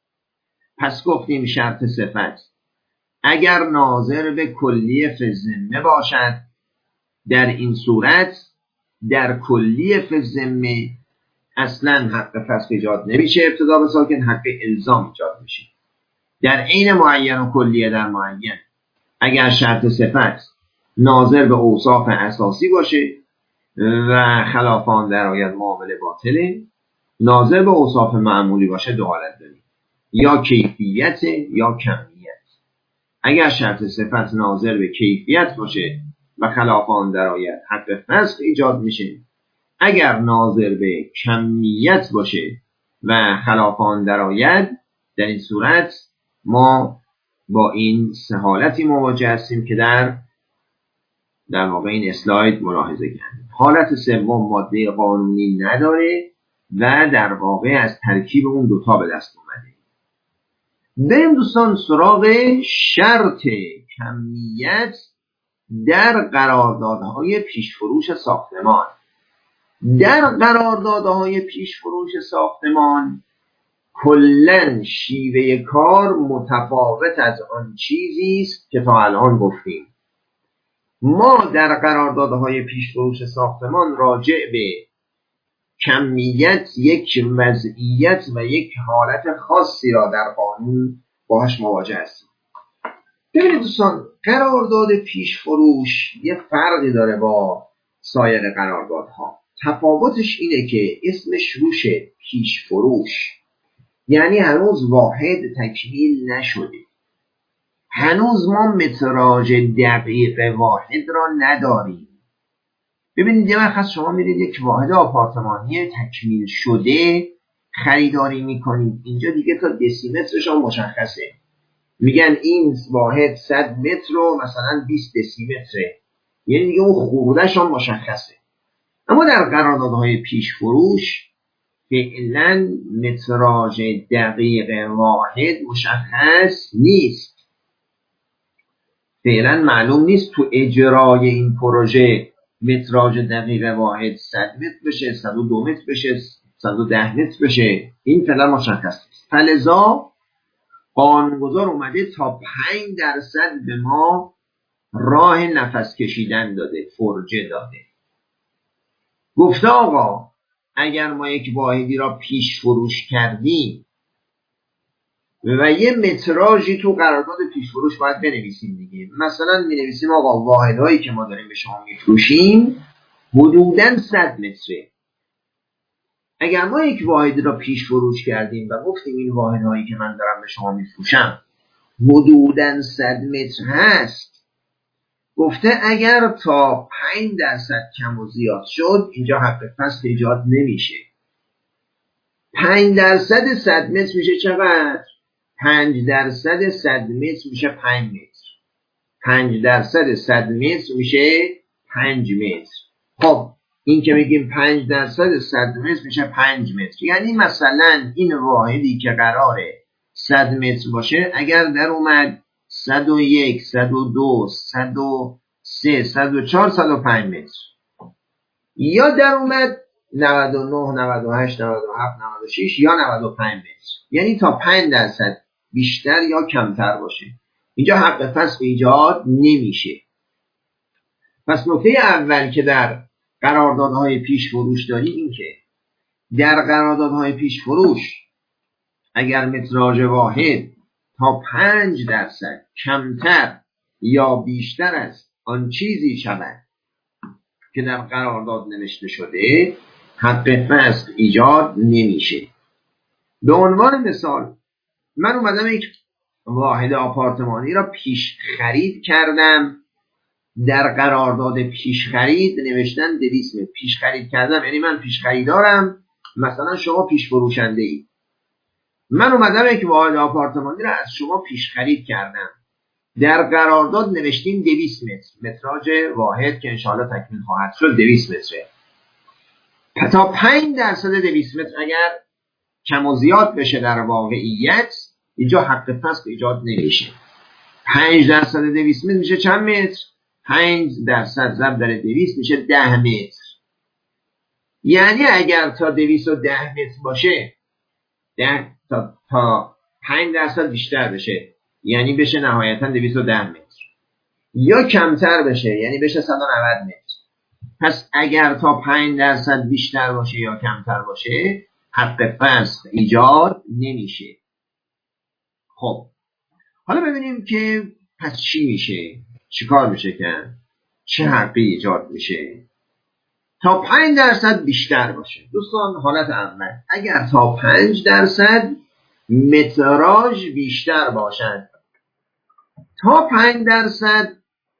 پس گفتیم شرط صفت اگر ناظر به کلیه فی الذمه باشد، در این صورت در کلیه فی الذمه اصلا حق فسخ ایجاد نمیشه، ابتدا به ساکن حق الزام ایجاد میشه. در عین معین و کلیه در معین اگر شرط صفت ناظر به اوصاف اساسی باشه و خلاف آن درآید معامله باطله، ناظر به اوصاف معمولی باشه دو حالت داریم، یا کیفیت یا کمیت. اگر شرط صفت ناظر به کیفیت باشه و خلاف آن درآید حق فسخ ایجاد میشه. اگر ناظر به کمیت باشه و خلاف آن درآید، در این صورت ما با این سه حالتی مواجه هستیم که در در واقع این اسلاید ملاحظه کردیم. حالت سوم ماده قانونی نداره و در واقع از ترکیب اون دوتا به دست اومده. بریم دوستان سراغ شرط کمیت در قراردادهای پیشفروش ساختمان. در قراردادهای پیشفروش ساختمان کلن شیوه کار متفاوت از آن چیزی است که تا الان گفتیم. ما در قراردادهای پیشفروش ساختمان راجع به کمیت یک وضعیت و یک حالت خاصی را در قانون باهاش مواجه هستیم. ببینید دوستان قرارداد پیشفروش یه فرقی داره با سایر قراردادها. تفاوتش اینه که اسمش روش پیشفروش، یعنی هنوز واحد تکمیل نشده، هنوز ما متراژ دقیق واحد را نداریم. ببینید یه وقت شما میرید یک واحد آپارتمانی تکمیل شده خریداری میکنید، اینجا دیگه تا دسیمترش هم مشخصه، میگن این واحد صد متر و مثلا بیست دسیمتره، یعنی دیگه اون خروجش هم مشخصه. اما در قراردادهای پیشفروش فعلا متراژ دقیق واحد مشخص نیست، فعلا معلوم نیست تو اجرای این پروژه متراژ دقیق واحد صد متر بشه، صد و دو متر بشه، صد و ده متر بشه، این فعلا مشخص نیست. فلذا قانونگذار اومده تا پنج درصد به ما راه نفس کشیدن داده، فرجه داده. گفته آقا اگر ما یک واحدی را پیش فروش کردیم و یه متراژی تو قرارداد پیش فروش باید بنویسیم دیگه، مثلا می نویسیم آقا واحدهایی که ما داریم به شما میفروشیم حدوداً صد متره. اگر ما یک واحدی را پیش فروش کردیم و گفتیم این واحدهایی که من دارم به شما میفروشم حدوداً صد متر هست، گفته اگر تا پنج درصد کم و زیاد شد اینجا حق فسخ ایجاد نمیشه. پنج درصد صد متر میشه چقدر؟ پنج درصد صد متر میشه پنج متر. پنج درصد صد متر میشه پنج متر. خب این که میگیم پنج درصد صد متر میشه پنج متر، یعنی مثلا این واحدی که قراره صد متر باشه اگر در اومد صد و یک، صد و دو، صد و سه، صد و چهار، صد و پنج متر، یا در اومد نود و نه، نود و هشت، نود و هفت، نود و شش یا نود و پنج متر، یعنی تا پنج درصد بیشتر یا کمتر باشه، اینجا حق فسخ ایجاد نمیشه. پس نکته اول که در قراردادهای پیش فروش داریم این که در قراردادهای پیش فروش اگر متراژ واحد تا پنج درصد کمتر یا بیشتر از آن چیزی شود که در قرارداد نوشته شده حق فسخ ایجاد نمیشه. به عنوان مثال من اومدم یک واحد آپارتمانی را پیش خرید کردم، در قرارداد پیش خرید نوشتن دویست متر. پیش خرید کردم یعنی من پیش خریدارم، مثلا شما پیش فروشنده ای. من اومدم یک واحد آپارتمانی را از شما پیش خرید کردم، در قرارداد نوشتیم دویست متر، متراژ واحد که انشاءالله تکمیل خواهد شد دویست متره. تا پنج درصد دویست متر اگر کم و زیاد بشه در واقعیت اینجا حق فسخ ایجاد نمیشه. پنج درصد دویست متر میشه چند متر؟ پنج درصد ضرب در دویست میشه ده متر. یعنی اگر تا دویست و ده متر باشه ده تا, تا پنج درصد بیشتر بشه یعنی بشه نهایتا دویست و ده متر، یا کمتر بشه یعنی بشه صد و نود متر. پس اگر تا پنج درصد بیشتر باشه یا کمتر باشه حق فسخ ایجاد نمیشه. خب حالا ببینیم که پس چی میشه، چی کار میشه کرد، چه حقی ایجاد میشه. تا پنج درصد بیشتر باشه دوستان، حالت اول اگر تا پنج درصد متراژ بیشتر باشد، تا پنج درصد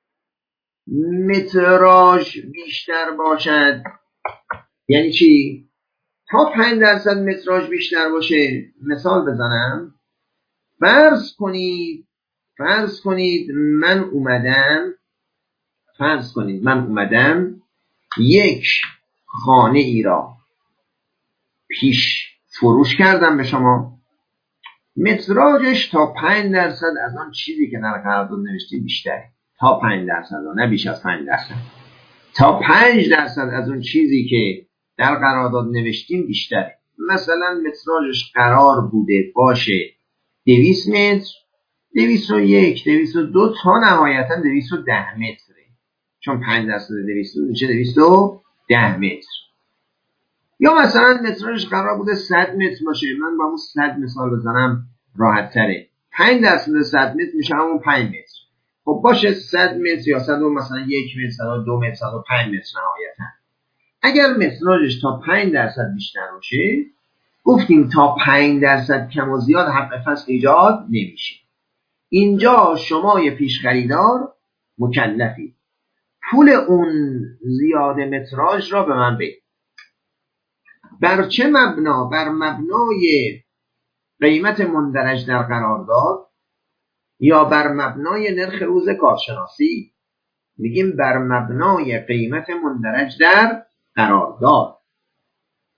متراژ بیشتر باشد یعنی چی؟ تا پنج درصد متراژ بیشتر باشه. مثال بزنم، فرض کنید فرض کنید من اومدم فرض کنید من اومدم یک خانه ای را پیش فروش کردم به شما، متراژش تا پنج درصد از آن چیزی که در قرارداد نوشتیم بیشتره. تا پنج درصد، نه بیش از پنج درصد. تا پنج درصد از اون چیزی که در قرارداد نوشتیم بیشتره. مثلا متراژش قرار بوده باشه دویست متر، دویست و یک، دویست و دو تا نهایتا دویست و ده متره، چون پنج درصد دویست و دو میشه دویست و ده متر. یا مثلا متراژش قرار بوده صد متر باشه، من با همون صد مثال بزنم راحت تره. پنج درصد صد متر میشه همون پنج متر. خب باشه صد متر یا صد و مثلا یک متر، صد و دو متر، صد و پنج متر نهایتا. اگر متراژش تا پنج درصد بیشتر باشه گفتیم تا پنج درصد کم و زیاد حق فسخ ایجاد نمیشه. اینجا شما یه پیش خریدار مکلفی پول اون زیاد متراژ را به من بدید. بر چه مبنا؟ بر مبنای قیمت مندرج در قرارداد یا بر مبنای نرخ روز کارشناسی؟ میگیم بر مبنای قیمت مندرج در قرارداد.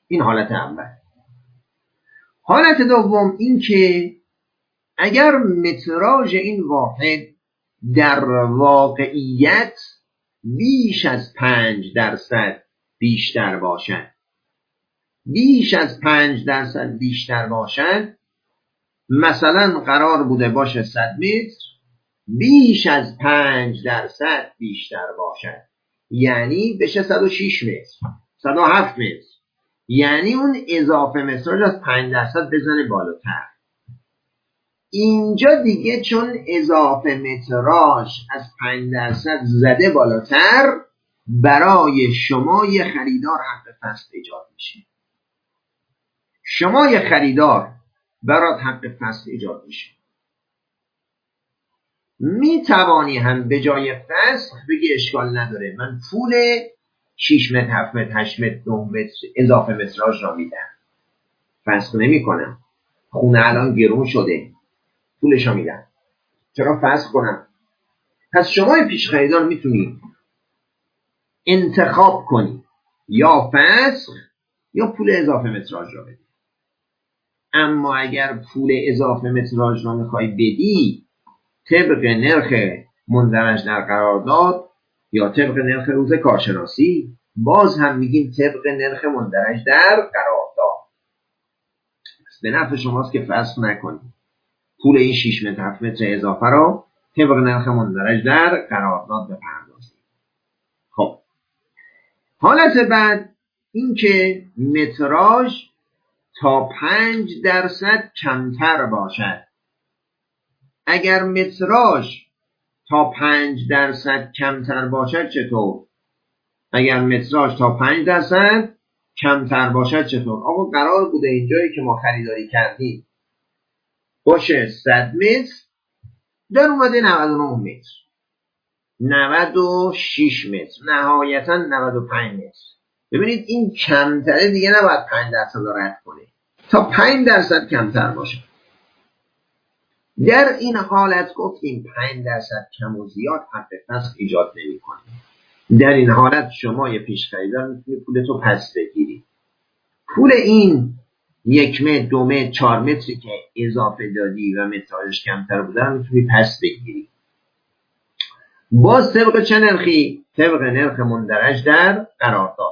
این حالت اول. حالت دوم این که اگر متراژ این واحد در واقعیت بیش از پنج درصد بیشتر باشد، بیش از پنج درصد بیشتر باشد، مثلا قرار بوده باشه صد متر، بیش از پنج درصد بیشتر باشد، یعنی بشه صد و شش متر، صد و هفت متر، یعنی اون اضافه متراژ از پنج درصد بزنه بالاتر. اینجا دیگه چون اضافه متراژ از پنج درصد زده بالاتر، برای شما یه خریدار حق فصل ایجاد میشه. شما یه خریدار برات حق فصل ایجاد میشه. می توانی هم به جای فصل بگی اشکال نداره، من پول شش متر، هفت متر، هشت متر، نه متر اضافه متراژ را میدم، فصل نمی کنم. خونه الان گرون شده، پولش را میدم، چرا فصل کنم؟ پس شما پیش خریدار میتونی انتخاب کنی یا فصل یا پول اضافه متراژ را بدی. اما اگر پول اضافه متراژ را میخوای بدی طبق نرخ مندرج در قرارداد یا طبق نرخ روز کارشناسی، باز هم میگیم طبق نرخ مندرج در قرارداد. به نفع شماست که فصل نکنید، پول این شش متر، هفت متر اضافه را طبق نرخ مندرج در قرارداد بپردازید. خب حالت بعد این که متراژ تا پنج درصد کمتر باشد. اگر متراژ تا پنج درصد کمتر باشد چطور؟ اگر متراژ تا پنج درصد کمتر باشد چطور؟ آقا قرار بوده اینجایی که ما خریداری کردیم باشه صد متر، در اومده نود و نه متر، نود و شش متر، نهایتا نود و پنج متر. ببینید این کمتره دیگه نباید پنج درصد رو رد کنه، تا پنج درصد کمتر باشه. در این حالت گفتیم پنج درصد کم و زیاد حق فسخ ایجاد نمی‌کنه. در این حالت شما یه پیش خریدار میتونی پولتو پس بگیری. پول این یک متر، دو متر، چهار متری که اضافه دادی و متراژش کمتر بوده میتونی پس بگیری. باز طبق چه نرخی؟ طبق نرخ مندرج در قرارداد.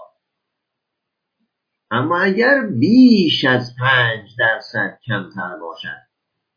اما اگر بیش از پنج درصد کمتر باشد،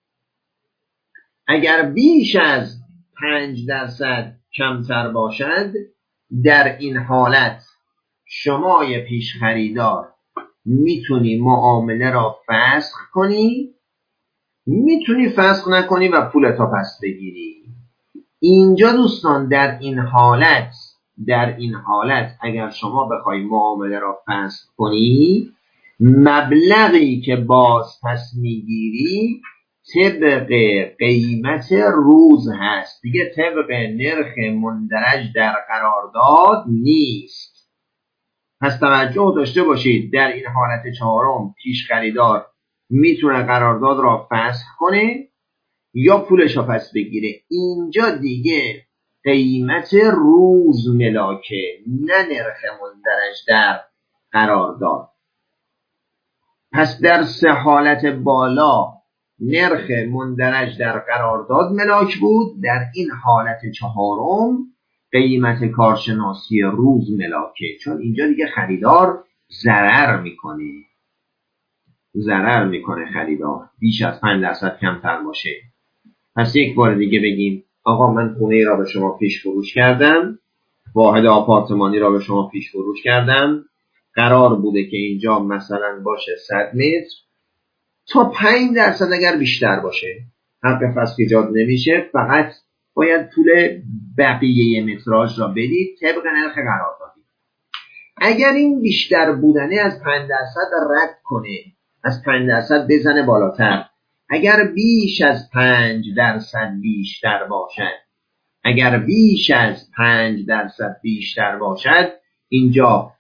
اگر بیش از پنج درصد کمتر باشد، در این حالت شما یه پیش خریدار میتونی معامله را فسخ کنی، میتونی فسخ نکنی و پولتا پس بگیری. اینجا دوستان در این حالت در این حالت اگر شما بخوای معامله را فسخ کنی، مبلغی که باز پس میگیری طبق قیمت روز هست، دیگه طبق نرخ مندرج در قرارداد نیست. پس توجه داشته باشید، در این حالت چهارم پیش خریدار میتونه قرارداد را فسخ کنه یا پولش را پس بگیره. اینجا دیگه قیمت روز ملاکه، نه نرخ مندرج در قرارداد. پس در سه حالت بالا نرخ مندرج در قرارداد ملاک بود، در این حالت چهارم قیمت کارشناسی روز ملاکه، چون اینجا دیگه خریدار ضرر میکنه ضرر میکنه خریدار بیش از پنج درصد کمتر باشه. پس یک بار دیگه بگیم آقا من خونه ای را به شما پیش فروش کردم، واحد آپارتمانی را به شما پیش فروش کردم، قرار بوده که اینجا مثلا باشه صد متر، تا پنج درصد اگر بیشتر باشه حق فسخ ایجاد نمیشه، فقط باید پول بقیه متراژ را بدید طبق نرخ قراردادی. اگر این بیشتر بودنه از پنج درصد رد کنه، از پنج درصد بزنه بالاتر. اگر بیش از پنج درصد بیشتر باشد اگر بیش از پنج درصد بیشتر باشد اینجا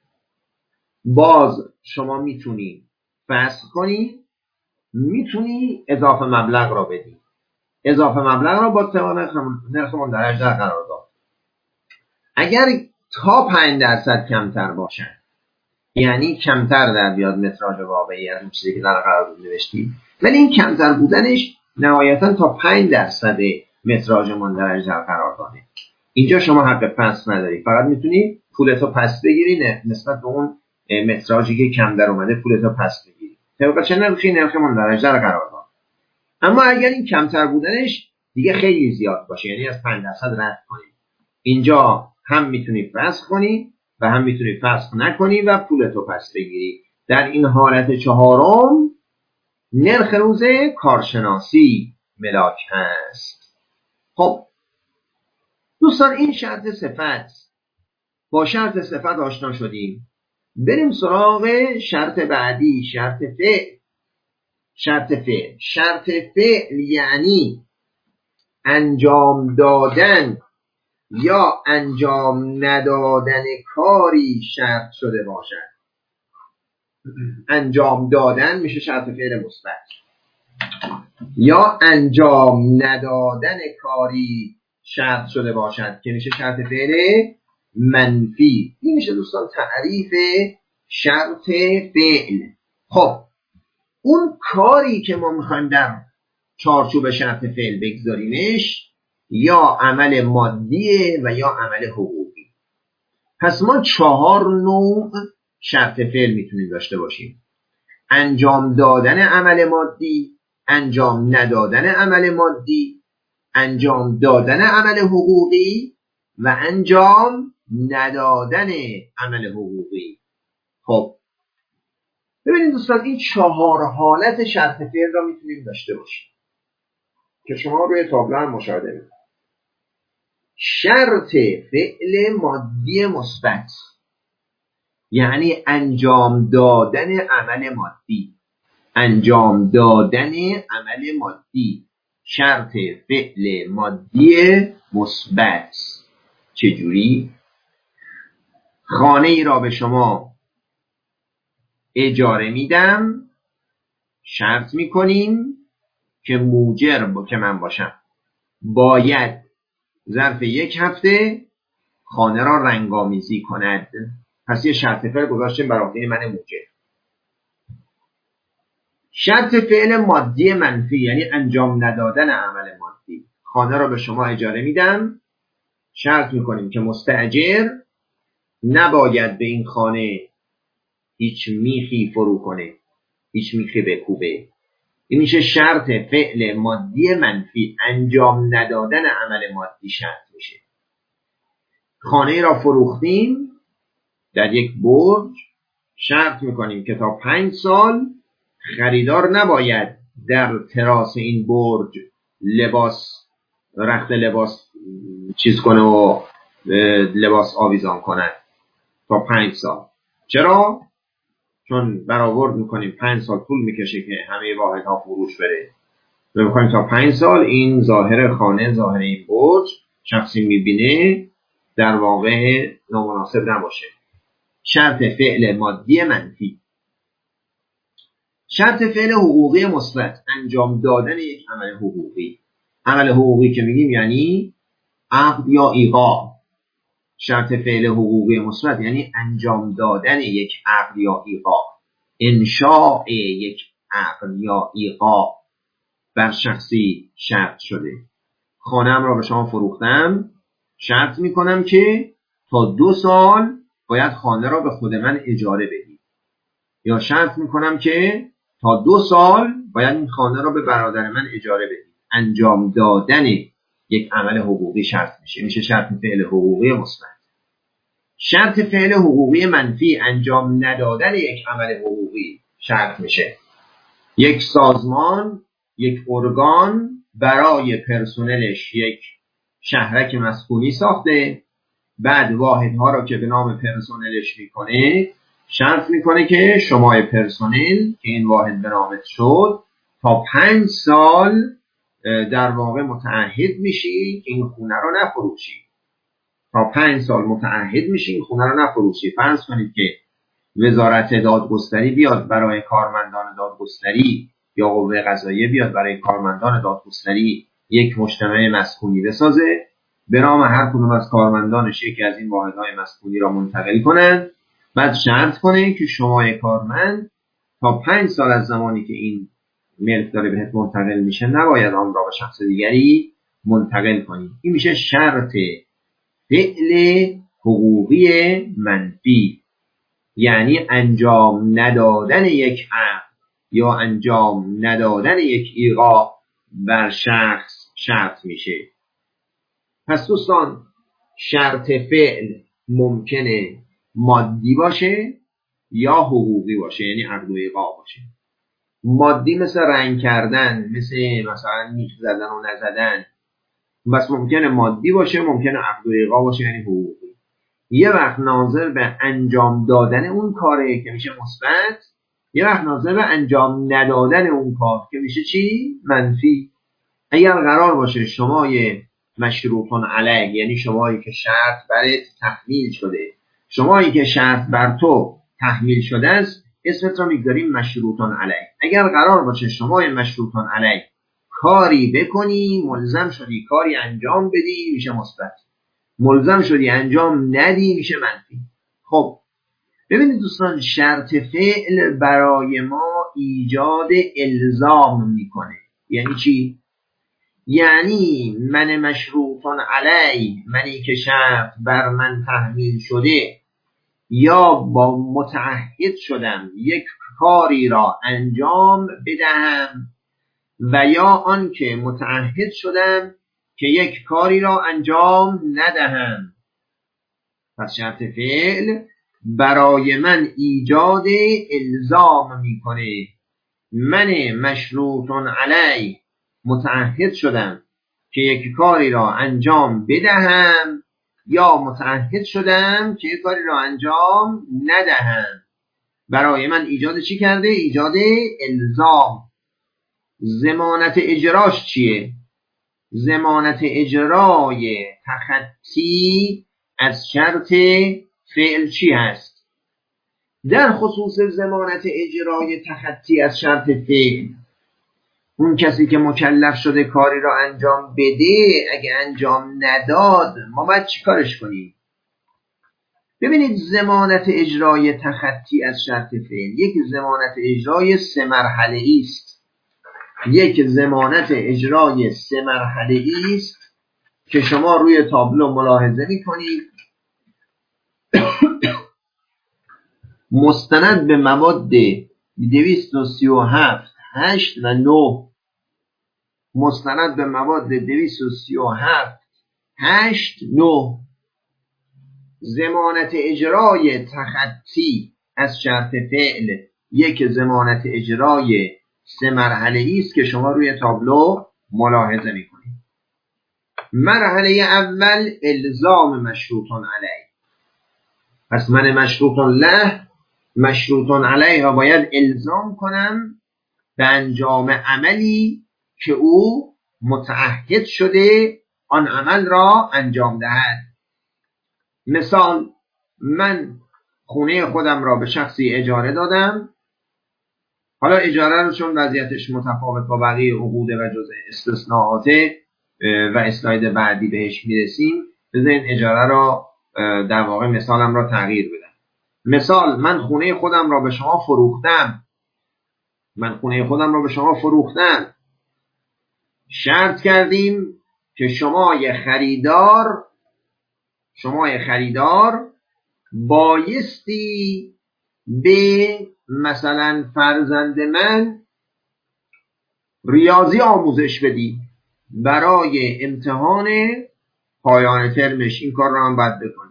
باز شما میتونی فسخ کنی، میتونی اضافه مبلغ را بدی. اضافه مبلغ را با نرخ مندرج در قرارداد. اگر تا پنج درصد کمتر باشد، یعنی کمتر در بیاد متراژ واقعی از اون چیزی که در قرارداد نوشتی، ولی این کمتر بودنش نهایتا تا پنج درصد متراژ مندرج در قرارداده. اینجا شما حق پس نداری، فقط میتونی پولتو پس بگیری، نه نسبت به اون متراژی که کم در اومده پولتو پس بگیری طبق چه نرخی؟ نرخ مندرج در قرارداد. اما اگر این کمتر بودنش دیگه خیلی زیاد باشه، یعنی از پنج درصد رد کنی، اینجا هم میتونی فسخ کنی و هم میتونی فسخ نکنی و پولتو پس بگیری. در این حالت چهارم نرخ روز کارشناسی ملاک هست. خب دوستان، این شرط صفت. با شرط صفت آشنا شدیم، بریم سراغ شرط بعدی، شرط فعل. شرط فعل شرط فعل یعنی انجام دادن یا انجام ندادن کاری شرط شده باشد. انجام دادن میشه شرط فعل مثبت، یا انجام ندادن کاری شرط شده باشد که میشه شرط فعل منفی. این میشه دوستان تعریف شرط فعل. خب اون کاری که ما میخوایم در چارچوب شرط فعل بگذاریمش یا عمل مادیه و یا عمل حقوقی. پس ما چهار نوع شرط فعل میتونیم داشته باشیم: انجام دادن عمل مادی، انجام ندادن عمل مادی، انجام دادن عمل حقوقی و انجام ندادن عمل حقوقی. خب ببینید دوستان، این چهار حالت شرط فعل را میتونیم داشته باشیم که شما روی تابلو هم مشاهده میکنید. شرط فعل مادی مثبت یعنی انجام دادن عمل مادی. انجام دادن عمل مادی، شرط فعل مادی مثبت. چجوری؟ خانه ای را به شما اجاره میدم، شرط میکنیم که موجر با که من باشم باید ظرف یک هفته خانه را رنگامیزی کند. پس یه شرط فعل گذاشتیم برای من موجر. شرط فعل مادی منفی یعنی انجام ندادن عمل مادی. خانه را به شما اجاره میدم، شرط میکنیم که مستاجر نباید به این خانه هیچ میخی فرو کنه، هیچ میخی بکوبه. این میشه شرط فعل مادی منفی، انجام ندادن عمل مادی شرط میشه. خانه را فروختیم در یک برج، شرط میکنیم که تا پنج سال خریدار نباید در تراس این برج لباس رخت لباس چیز کنه و لباس آویزان کنه تا پنج سال. چرا؟ چون برآورد میکنیم پنج سال طول میکشه که همه واحدها فروش بره. میخوایم تا پنج سال این ظاهر خانه، ظاهر این برج شخصی میبینه در واقع نامناسب نباشه. شرط فعل مادی منفی. شرط فعل حقوقی مثبت، انجام دادن یک عمل حقوقی. عمل حقوقی که میگیم یعنی عقد یا ایقاع. شرط فعل حقوقی مثبت یعنی انجام دادن یک عقد یا ایقاع، انشاء یک عقد یا ایقاع بر شخصی شرط شده. خانه‌ام را به شما فروختم، شرط میکنم که تا دو سال باید خانه را به خود من اجاره بدید، یا شرط میکنم که تا دو سال باید این خانه را به برادر من اجاره بدید. انجام دادن یک عمل حقوقی شرط میشه، میشه شرط فعل حقوقی مثبت. شرط فعل حقوقی منفی، انجام ندادن یک عمل حقوقی شرط میشه. یک سازمان، یک ارگان برای پرسنلش یک شهرک مسکونی ساخته، بعد واحدها را که به نام پرسنلش میکنه شرط میکنه که شما پرسنل که این واحد به نامت شد تا پنج سال در واقع متعهد میشی که این خونه رو نفروشی. تا پنج سال متعهد میشی این خونه رو نفروشی. فرض کنید که وزارت دادگستری بیاد برای کارمندان دادگستری یا قوه قضاییه بیاد برای کارمندان دادگستری یک مجتمع مسکونی بسازه، به نام هر کدوم از کارمندانش یکی از این واحدهای مسکونی را منتقل کنند بعد شرط کنه که شما کارمند تا پنج سال از زمانی که این ملک داره بهت منتقل میشه نباید آن را به شخص دیگری منتقل کنی. این میشه شرط فعل حقوقی منفی، یعنی انجام ندادن یک عقد یا انجام ندادن یک ایقاع بر شخص شرط میشه. پس دوستان شرط فعل ممکنه مادی باشه یا حقوقی باشه، یعنی عقد و ایقاع باشه. مادی مثل رنگ کردن، مثل مثلا میخ زدن و نزدن، بس ممکنه مادی باشه، ممکنه عقد و ایقاع باشه، یعنی حقوقی. یه وقت ناظر به انجام دادن اون کاره که میشه مثبت، یه وقت ناظر به انجام ندادن اون کار که میشه چی؟ منفی. اگر قرار باشه شمای مشروطون علیه، یعنی شمایی که شرط برات تحمیل شده، شمایی که شرط بر تو تحمیل شده است، اسمت را میگذاریم مشروطون علیه. اگر قرار باشه شمای مشروطون علیه کاری بکنی، ملزم شدی کاری انجام بدی، میشه مثبت. ملزم شدی انجام ندی، میشه منفی. خب ببینید دوستان، شرط فعل برای ما ایجاد الزام میکنه. یعنی چی؟ یعنی من مشروطان علی، منی که شرط بر من تحمیل شده یا با متعهد شدم یک کاری را انجام بدهم و یا آن که متعهد شدم که یک کاری را انجام ندهم. پس شرط فعل برای من ایجاد الزام میکنه. من مشروطون علی متعهد شدم که یک کاری را انجام بدهم یا متعهد شدم که یک کاری را انجام ندهم. برای من ایجاد چی کرده؟ ایجاد الزام. ضمانت اجراش چیه؟ ضمانت اجرای تخطی از شرط فعل چی هست؟ در خصوص ضمانت اجرای تخطی از شرط فعل، اون کسی که مکلف شده کاری را انجام بده اگه انجام نداد ما باید چی کارش کنیم؟ ببینید، ضمانت اجرای تخطی از شرط فعل یک ضمانت اجرای سه مرحله‌ای است. یک ضمانت اجرای سه مرحله‌ای است که شما روی تابلو ملاحظه می‌کنید. مستند به مواد دویست و سی و هفت هشت و نه، مستند به مواد دویست و سی و هفت هشت نه، ضمانت اجرای تخطی از شرط فعل یک ضمانت اجرای سه مرحله‌ای است که شما روی تابلو ملاحظه می‌کنید. مرحله اول الزام مشروطون علیه. پس من مشروطون له، مشروطون علیه را باید الزام کنم به انجام عملی که او متعهد شده آن عمل را انجام دهد. مثال، من خونه خودم را به شخصی اجاره دادم. حالا اجاره رو چون وضعیتش متفاوت با بقیه عقود و جزء استثناءاته و اسلاید بعدی بهش میرسیم، بذارین اجاره را در واقع مثالم را تغییر بدم. مثال، من خونه خودم را به شما فروختم. من خونه خودم را به شما فروختم. شرط کردیم که شمای خریدار شمای خریدار بایستی به مثلا فرزند من ریاضی آموزش بدی. برای امتحان پایان ترمش این کار را هم باید بکنی.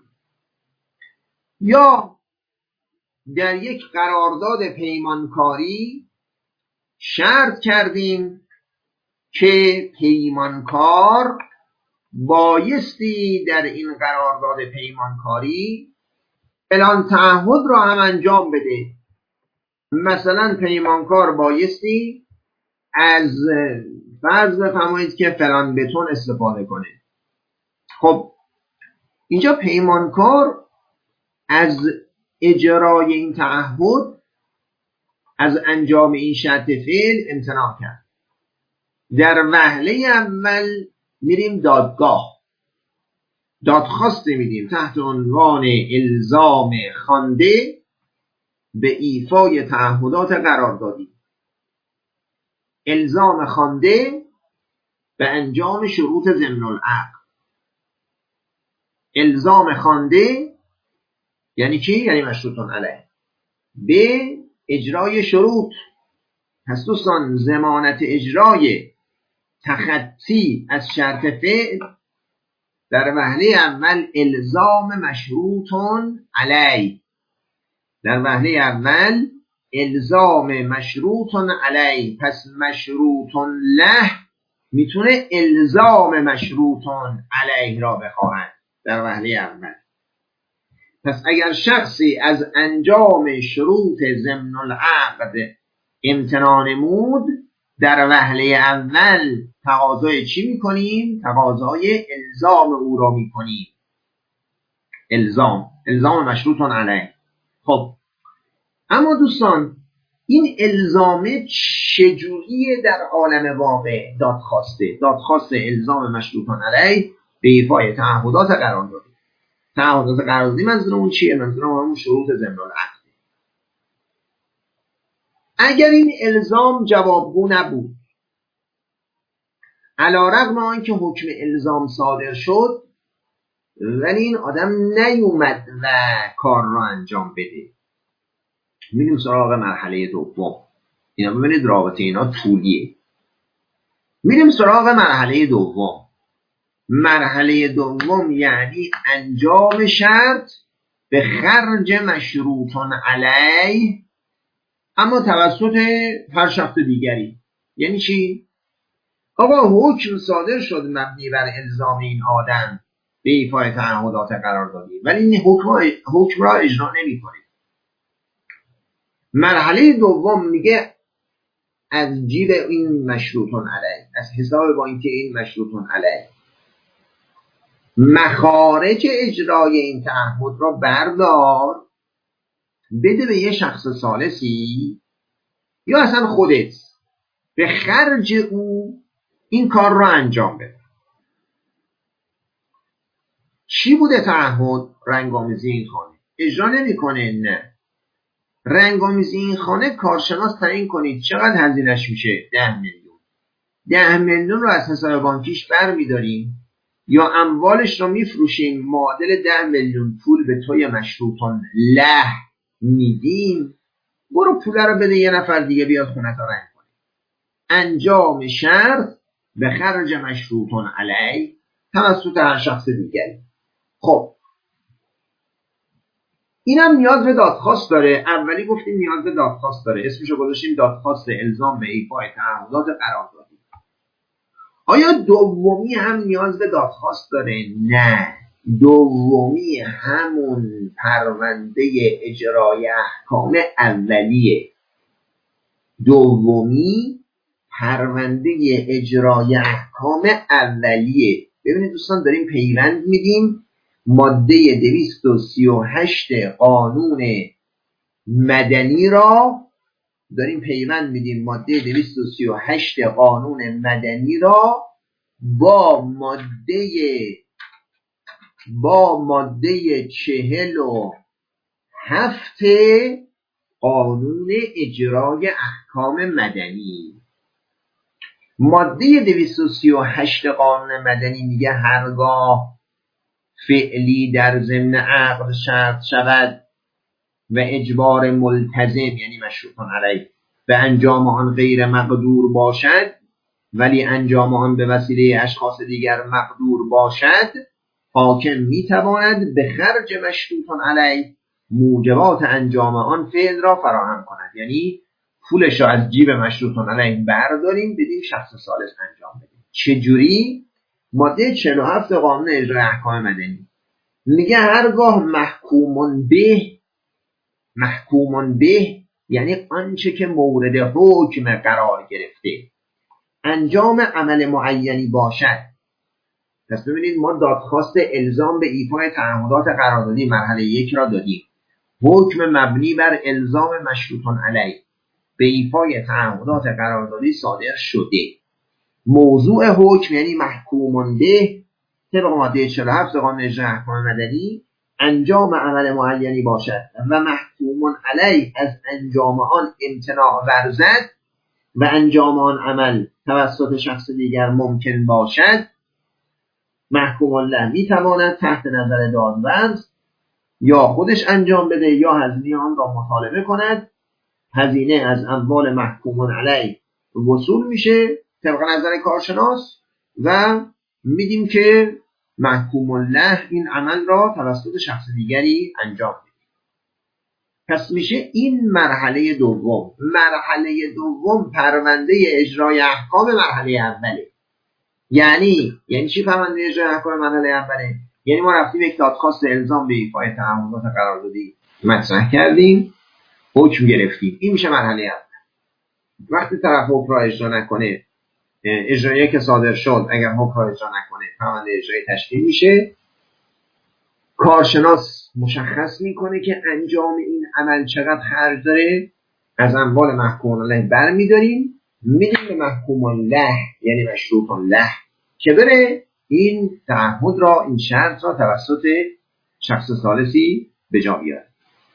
یا در یک قرارداد پیمانکاری شرط کردیم که پیمانکار بایستی در این قرارداد پیمانکاری فلان تعهد را هم انجام بده. مثلا پیمانکار بایستی از فرض بفرمایید که فلان بتون استفاده کنه. خب اینجا پیمانکار از اجرای این تعهد، از انجام این شرط فعل امتناع کرد. در وهله اول میریم دادگاه. دادخواست میدیم تحت عنوان الزام خوانده به ایفای تعهدات قراردادی. الزام خوانده به انجام شروط ضمن العقد. الزام خوانده یعنی چی؟ یعنی مشروط علیه به اجرای شروط. پس دوستان ضمانت اجرای تخطی از شرط فعل در وهله اول الزام مشروط علیه. در وهله اول الزام مشروط علیه. پس مشروط له میتونه الزام مشروط علیه را بخواهد در وهله اول. پس اگر شخصی از انجام شروط ضمن العقد امتناع نمود در وهله اول تقاضای چی میکنیم؟ تقاضای الزام او را میکنیم. الزام الزام مشروط علیه. خب اما دوستان این الزامه چجوریه در عالم واقع؟ دادخواسته دادخواست الزام مشروط علیه به ایفای تعهدات قراردادی. تعهدات قراردادی منظورمون چیه؟ منظورمون شروط ضمن العقد. اگر این الزام جوابگو نبود، علیرغم آنکه حکم الزام صادر شد ولی این آدم نیومد و کار را انجام بده، میریم سراغ مرحله دوم. اینا ببینید رابطه اینا طولیه. میریم سراغ مرحله دوم. مرحله دوم یعنی انجام شرط به خرج مشروط علیه اما توسط هر شخص دیگری. یعنی چی؟ آقا حکم صادر شد مبنی بر الزام این آدم به ایفای تعهدات قراردادی ولی این حکم را, حکم را اجرا نمی‌کنه. مرحله دوم میگه از جیب این مشروط علیه، از حساب با اینکه این مشروط علیه، مخارج اجرای این تعهد را بردار بده به یه شخص ثالثی یا اصلا خودت به خرج او این کار را انجام بده. چی بوده تعهد؟ رنگ‌آمیزی این خانه. اجرا نمی‌کنه؟ نه. رنگ‌آمیزی این خانه کارشناس تعیین کنید چقدر هزینه‌اش میشه؟ ده میلیون. ده میلیون رو از حساب بانکیش برمی‌داریم یا اموالش رو میفروشیم معادل ده میلیون پول به توی مشروطان له میدیم، برو پول رو بده یه نفر دیگه بیاد خونه تا رنگ کنه. انجام شرط به خرج مشروطان علیه توسط هر شخص دیگری. خب اینم نیاز به دادخواست داره. اولی گفتیم نیاز به دادخواست داره، اسمشو گذاشتیم دادخواست الزام به ایفای تعهدات قراردادی. آیا دومی هم نیاز به دادخواست داره؟ نه. دومی همون پرونده اجرای احکام اولیه. دومی پرونده اجرای احکام اولیه. ببینید دوستان داریم پیوند میدیم ماده دویست و سی و هشت قانون مدنی را، داریم پیوند میدیم ماده دویست و سی و هشت قانون مدنی را با ماده با ماده چهل و هفت قانون اجرای احکام مدنی. ماده دویست و سی و هشت قانون مدنی میگه هرگاه فعلی در ضمن عقد شرط شود و اجبار ملتزم یعنی مشروط علیه به انجام آن غیر مقدور باشد ولی انجام آن به وسیله اشخاص دیگر مقدور باشد، حاکم میتواند به خرج مشروط علیه موجبات انجام آن فعل را فراهم کند. یعنی پولش را از جیب مشروط علیه برداریم بدیم شخص ثالث انجام بدیم. چجوری؟ ماده چهل و هفت قانون اجرای احکام مدنی میگه هرگاه محکومون به محکومون به یعنی آنچه که مورد حکم قرار گرفته انجام عمل معینی باشد. پس ببینید ما دادخواست الزام به ایفای تعهدات قراردادی مرحله یک را دادیم. حکم مبنی بر الزام مشروط علیه به ایفای تعهدات قراردادی صادر شده. موضوع حکم یعنی محکومون به طبق ماده چهل و هفت قانون اجرای احکام مدنی انجام عمل معینی باشد و محکوم علیه از انجام آن امتناع ورزد و انجام آن عمل توسط شخص دیگر ممکن باشد، محکوم له میتواند تحت نظر دادورز یا خودش انجام بده یا هزینه آن را مطالبه کند. هزینه از اموال محکوم علیه وصول میشه طبق نظر کارشناس و میدیم که محکوم له این عمل را توسط شخص دیگری انجام بده. پس میشه این مرحله دوم. مرحله دوم پرونده اجرای احکام مرحله اوله. یعنی یعنی چی پرونده اجرای احکام مرحله اوله؟ یعنی ما رفتیم یک دادخواست الزام به ایفای تعهدات قراردادی مطرح کردیم، حکم گرفتیم. این میشه مرحله اول. وقتی طرف حکم را اجرا نکنه، اجرایی که صادر شد اگر حکم را اجرا نکنه، پرونده اجرایی تشکیل میشه. کارشناس مشخص میکنه که انجام این عمل چقدر خرج داره، از اموال محکوم علیه برمیداریم میدیم به محکوم له یعنی مشروط له که بره این تعهد را، این شرط را توسط شخص ثالثی به جا بیاره.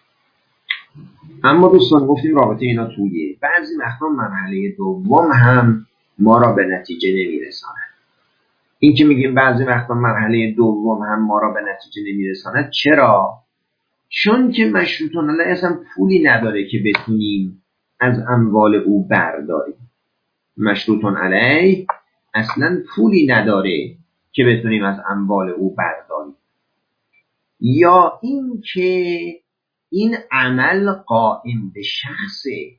اما دوستان گفتیم رابطه اینا تویه. بعضی وقتا مرحله دوم هم ما را به نتیجه نمیرساند. این که میگیم بعضی وقتا مرحله دوم هم ما را به نتیجه نمیرساند، چرا؟ چون که مشروط علیه اصلا پولی نداره که بتونیم از اموال او برداریم. مشروط علیه اصلا پولی نداره که بتونیم از اموال او برداریم. یا این که این عمل قائم به شخصه،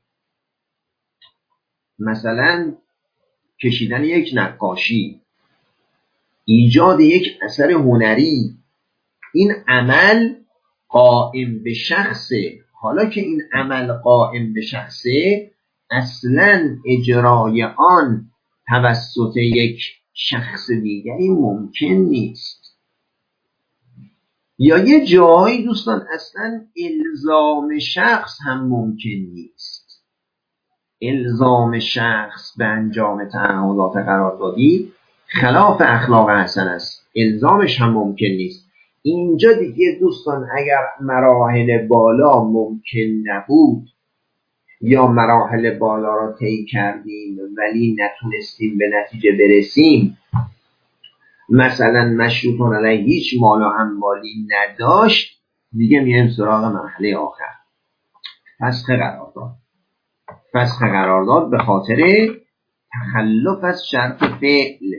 مثلا کشیدن یک نقاشی، ایجاد یک اثر هنری، این عمل قائم به شخصه. حالا که این عمل قائم به شخصه، اصلا اجرای آن توسط یک شخص دیگری ممکن نیست. یا یه جایی دوستان اصلا الزام شخص هم ممکن نیست. الزام شخص به انجام تعهدات قراردادی خلاف اخلاق حسن است. الزامش هم ممکن نیست. اینجا دیگه دوستان اگر مراحل بالا ممکن نبود یا مراحل بالا را طی کردیم ولی نتونستیم به نتیجه برسیم، مثلا مشروط علیه هیچ مال و اموالی نداشت، دیگه میایم سراغ مرحله آخر، فسخ قرارداد. فسخ قرارداد به خاطر تخلف از شرط فعل.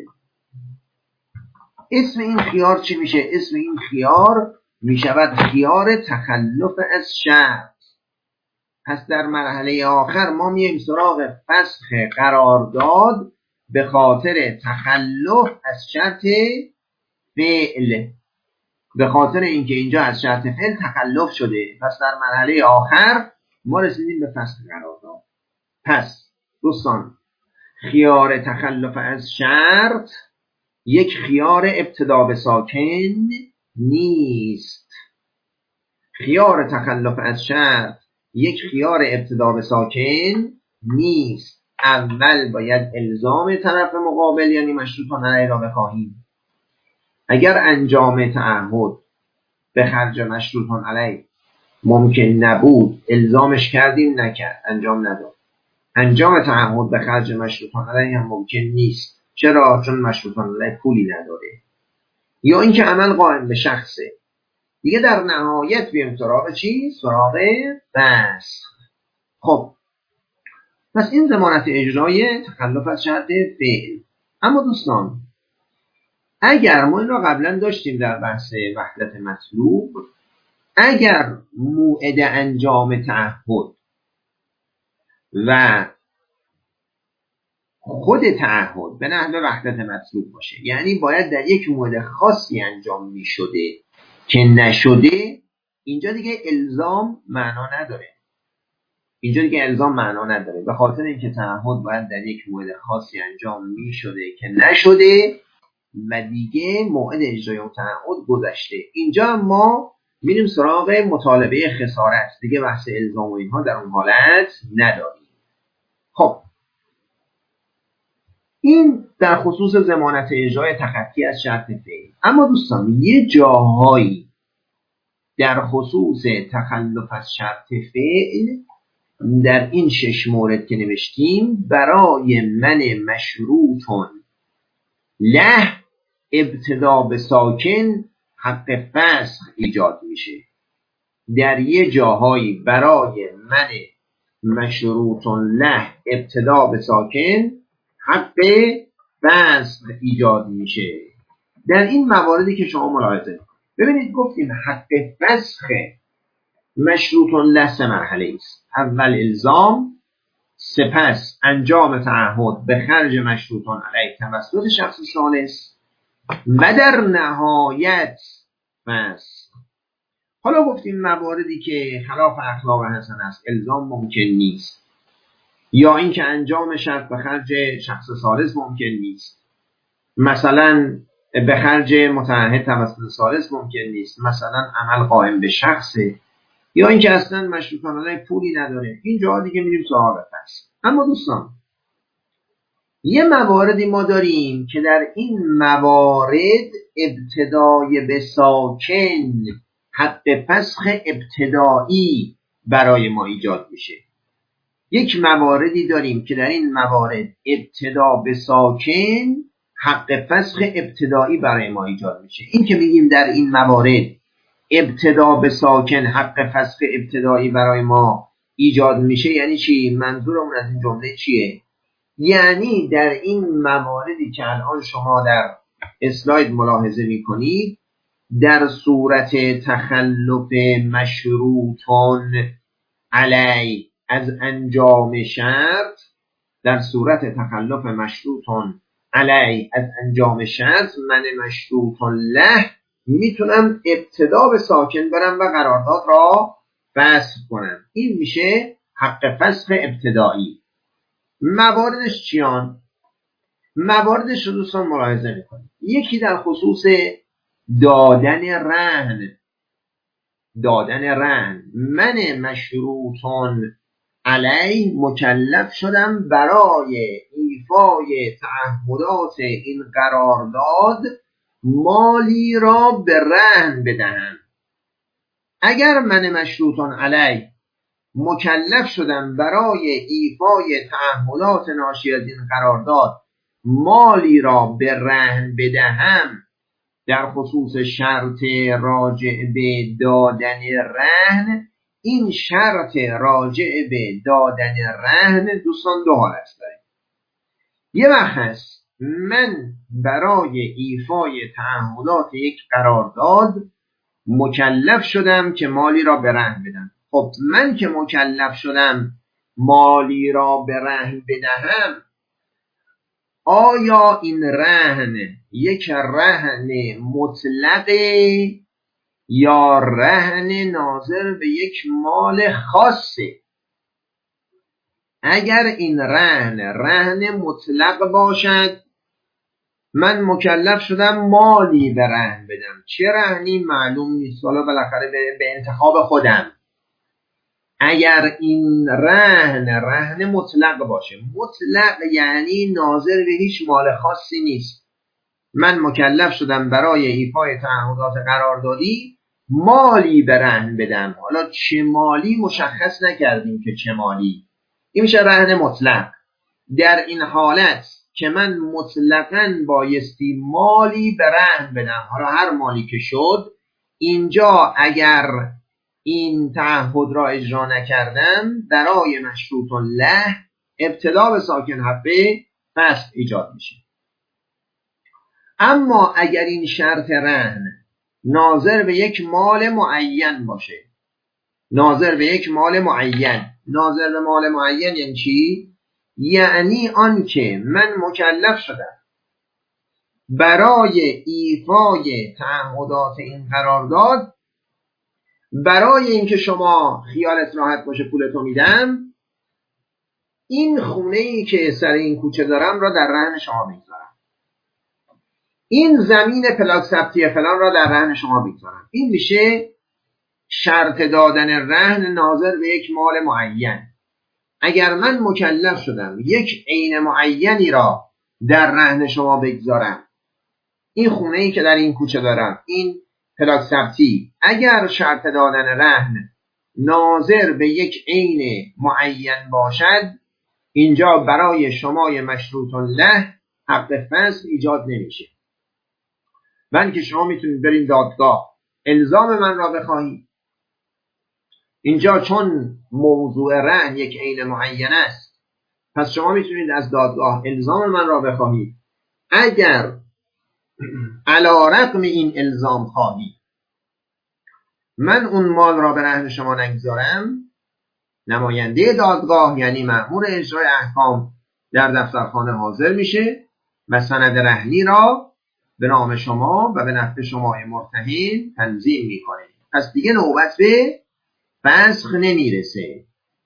اسم این خیار چی میشه؟ اسم این خیار میشود خیار تخلف از شرط. پس در مرحله آخر ما میایم سراغ فسخ قرارداد به خاطر تخلف از شرط فعل، به خاطر اینکه اینجا از شرط فعل تخلف شده. پس در مرحله آخر ما رسیدیم به فسخ قرارداد. پس دوستان خیار تخلف از شرط یک خیار ابتدا به ساکن نیست. خیار تخلف از شرط یک خیار ابتدا به ساکن نیست. اول باید الزام طرف مقابل یعنی مشروط علیه را بخواهیم. اگر انجام تعهد به خرج مشروط علیه ممکن نبود، الزامش کردیم نکرد، انجام نداد. انجام تعهد به خرج مشروط علیه هم ممکن نیست. چرا؟ چون مشروط علیه پولی نداره. یا اینکه عمل قائم به شخصه. دیگه در نهایت بیایم سراغ چی؟ سراغ فسخ. خب پس این ضمانت اجرای تخلف از شرط فعل. اما دوستان اگر ما این را قبلا داشتیم در بحث وحدت مطلوب، اگر موعد انجام تعهد و خود تعهد به نحو وحدت مطلوب باشه، یعنی باید در یک موعد خاصی انجام می شده که نشده، اینجا دیگه الزام معنا نداره. اینجا دیگه الزام معنا نداره به خاطر اینکه تعهد باید در یک موعد خاصی انجام می شده که نشده و دیگه موعد اجرای اون تعهد گذشته. اینجا ما میریم سراغ مطالبه خسارت، دیگه بحث الزام و اینها در اون حالت نداریم. خب این در خصوص ضمانت اجرای تخطی از شرط فعل. اما دوستان یه جاهایی در خصوص تخلف از شرط فعل در این شش مورد که نوشتیم برای من مشروطون له ابتدا به ساکن حق فسخ ایجاد میشه. در یه جاهایی برای من مشروطون له ابتدا به ساکن حق فسخ ایجاد میشه. در این مواردی که شما ملاحظه کنید، ببینید گفتیم حق فسخ مشروطون له سه مرحله است. اول الزام، سپس انجام تعهد به خرج مشروطون علیه توسط شخص ثالث و در نهایت فسخ. حالا گفتیم مواردی که خلاف اخلاق حسن است الزام ممکن نیست، یا اینکه انجام شرط به خرج شخص ثالث ممکن نیست، مثلا به خرج متعهد توسط ثالث ممکن نیست، مثلا عمل قائم به شخصه، یا اینکه اصلا مشروطان علیه پولی نداره. این جاها دیگه میریم سراغ فسخ. اما دوستان یه مواردی ما داریم که در این موارد ابتدای به ساکن حق فسخ ابتدایی برای ما ایجاد میشه. یک مواردی داریم که در این موارد ابتدا به ساکن حق فسخ ابتدایی برای ما ایجاد میشه. این که میگیم در این موارد ابتدا به ساکن حق فسخ ابتدایی برای ما ایجاد میشه یعنی چی؟ منظورمون از این جمله چیه؟ یعنی در این مواردی که الان شما در اسلاید ملاحظه میکنید، در صورت تخلف مشروطون علی از انجام شرط، در صورت تخلف مشروطون علی از انجام شرط من مشروطون له میتونم ابتدا به ساکن برم و قرارداد را فسخ کنم. این میشه حق فسخ ابتدایی. مواردش چیان؟ مواردش رو دوستان ملاحظه میکنید. یکی در خصوص دادن رهن. دادن رهن من مشروطون علی مکلف شدم برای ایفای تعهدات این قرارداد مالی را به رهن بدهم. اگر من مشروطون علی مکلف شدم برای ایفای تعهدات ناشی از این قرارداد مالی را به رهن بدهم در خصوص شرط راجع به دادن رهن، این شرط راجع به دادن رهن دوستان دو حالت داره. یه وقت هست من برای ایفای تعهدات یک قرارداد مکلف شدم که مالی را به رهن بدم. خب من که مکلف شدم مالی را به رهن بدهم، آیا این رهن یک رهن مطلق یا رهن ناظر به یک مال خاصه؟ اگر این رهن رهن مطلق باشد من مکلف شدم مالی به رهن بدم. چه رهنی معلوم نیست، حالا بالاخره به, به انتخاب خودم. اگر این رهن رهن مطلق باشه، مطلق یعنی ناظر به هیچ مال خاصی نیست، من مکلف شدم برای ایفای تعهدات قراردادی مالی به رهن بدم. حالا چه مالی مشخص نکردیم که چه مالی، این میشه رهن مطلق. در این حالت که من مطلقاً بایستی مالی به رهن بدم، حالا هر مالی که شد، اینجا اگر این تعهد را اجرا نکردم برای مشروطون له ابتدا به ساکن حق فسخ ایجاد میشه. اما اگر این شرط رهن ناظر به یک مال معین باشه، ناظر به یک مال معین، ناظر به مال معین یعنی چی؟ یعنی آن که من مکلف شدم برای ایفای تعهدات این قرارداد، برای اینکه شما خیالت راحت باشه پولتو میدم، این خونه ای که سر این کوچه دارم را در رهن شما بگذارم، این زمین پلاک ثبتی فلان را در رهن شما بگذارم. این میشه شرط دادن رهن ناظر به یک مال معین. اگر من مکلف شدم یک عین معینی را در رهن شما بگذارم این خونه ای که در این کوچه دارم، این پلاک ثبتی، اگر شرط دادن رهن ناظر به یک عین معین باشد، اینجا برای شمای مشروط له حق فصل ایجاد نمیشه. من که شما میتونید برید دادگاه الزام من را بخواهید، اینجا چون موضوع رهن یک عین معین است، پس شما میتونید از دادگاه الزام من را بخواهید. اگر علی رغم این الزام خواهید من اون مال را به رهن شما نگذارم، نماینده دادگاه یعنی مأمور اجرای احکام در دفترخانه حاضر میشه و سند رهنی را به نام شما و به نفع شما مرتهن تنظیم میکنه. پس دیگه نوبت به فسخ نمیرسه.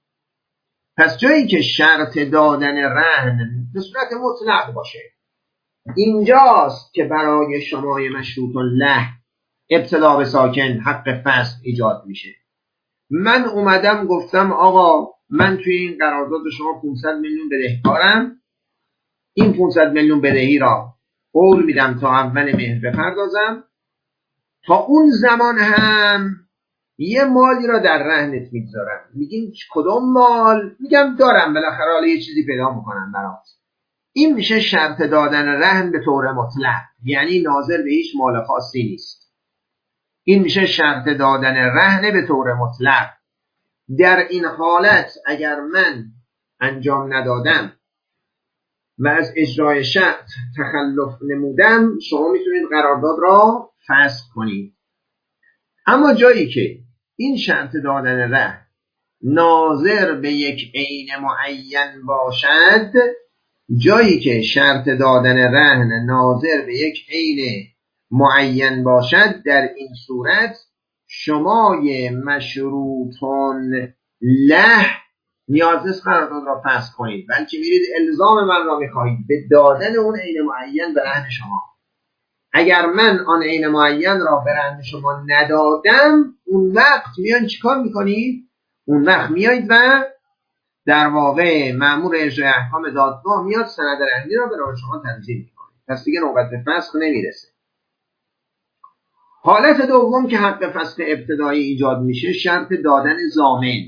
پس جایی که شرط دادن رهن به صورت مطلق باشه، اینجاست که برای شمای مشروط له ابتدا به ساکن حق فسخ ایجاد میشه. من اومدم گفتم آقا من توی این قرارداد شما پانصد میلیون بدهکارم، این پانصد میلیون بدهی را قول میدم تا اول مهر بپردازم، تا اون زمان هم یه مالی را در رهنت میگذارم. میگین کدوم مال؟ میگم دارم، بالاخره حالا یه چیزی پیدا میکنم برات. این میشه شرط دادن رهن به طور مطلق، یعنی ناظر به هیچ مال خاصی نیست. این میشه شرط دادن رهن به طور مطلق. در این حالت اگر من انجام ندادم و از اجرای شرط تخلف نمودم، شما میتونید قرارداد را فسخ کنید. اما جایی که این شرط دادن رهن ناظر به یک عین معین باشد، جایی که شرط دادن رهن ناظر به یک عین معین باشد، در این صورت شمای مشروطون له نیاز نیست قرارداد را فسخ کنید، بلکه میرید الزام من را میخواهید به دادن اون عین معین به رهن شما. اگر من آن عین معین را به رهن شما ندادم، اون وقت میان چیکار میکنید؟ اون وقت میایید و در واقع مأمور اجرای احکام دادگاه میاد سند رهنی را به رهن شما تنظیم میکنه. پس دیگه نوبت به فسخ نمیرسه. حالت دوم که حق فسخ ابتدایی ایجاد میشه، شرط دادن ضامن.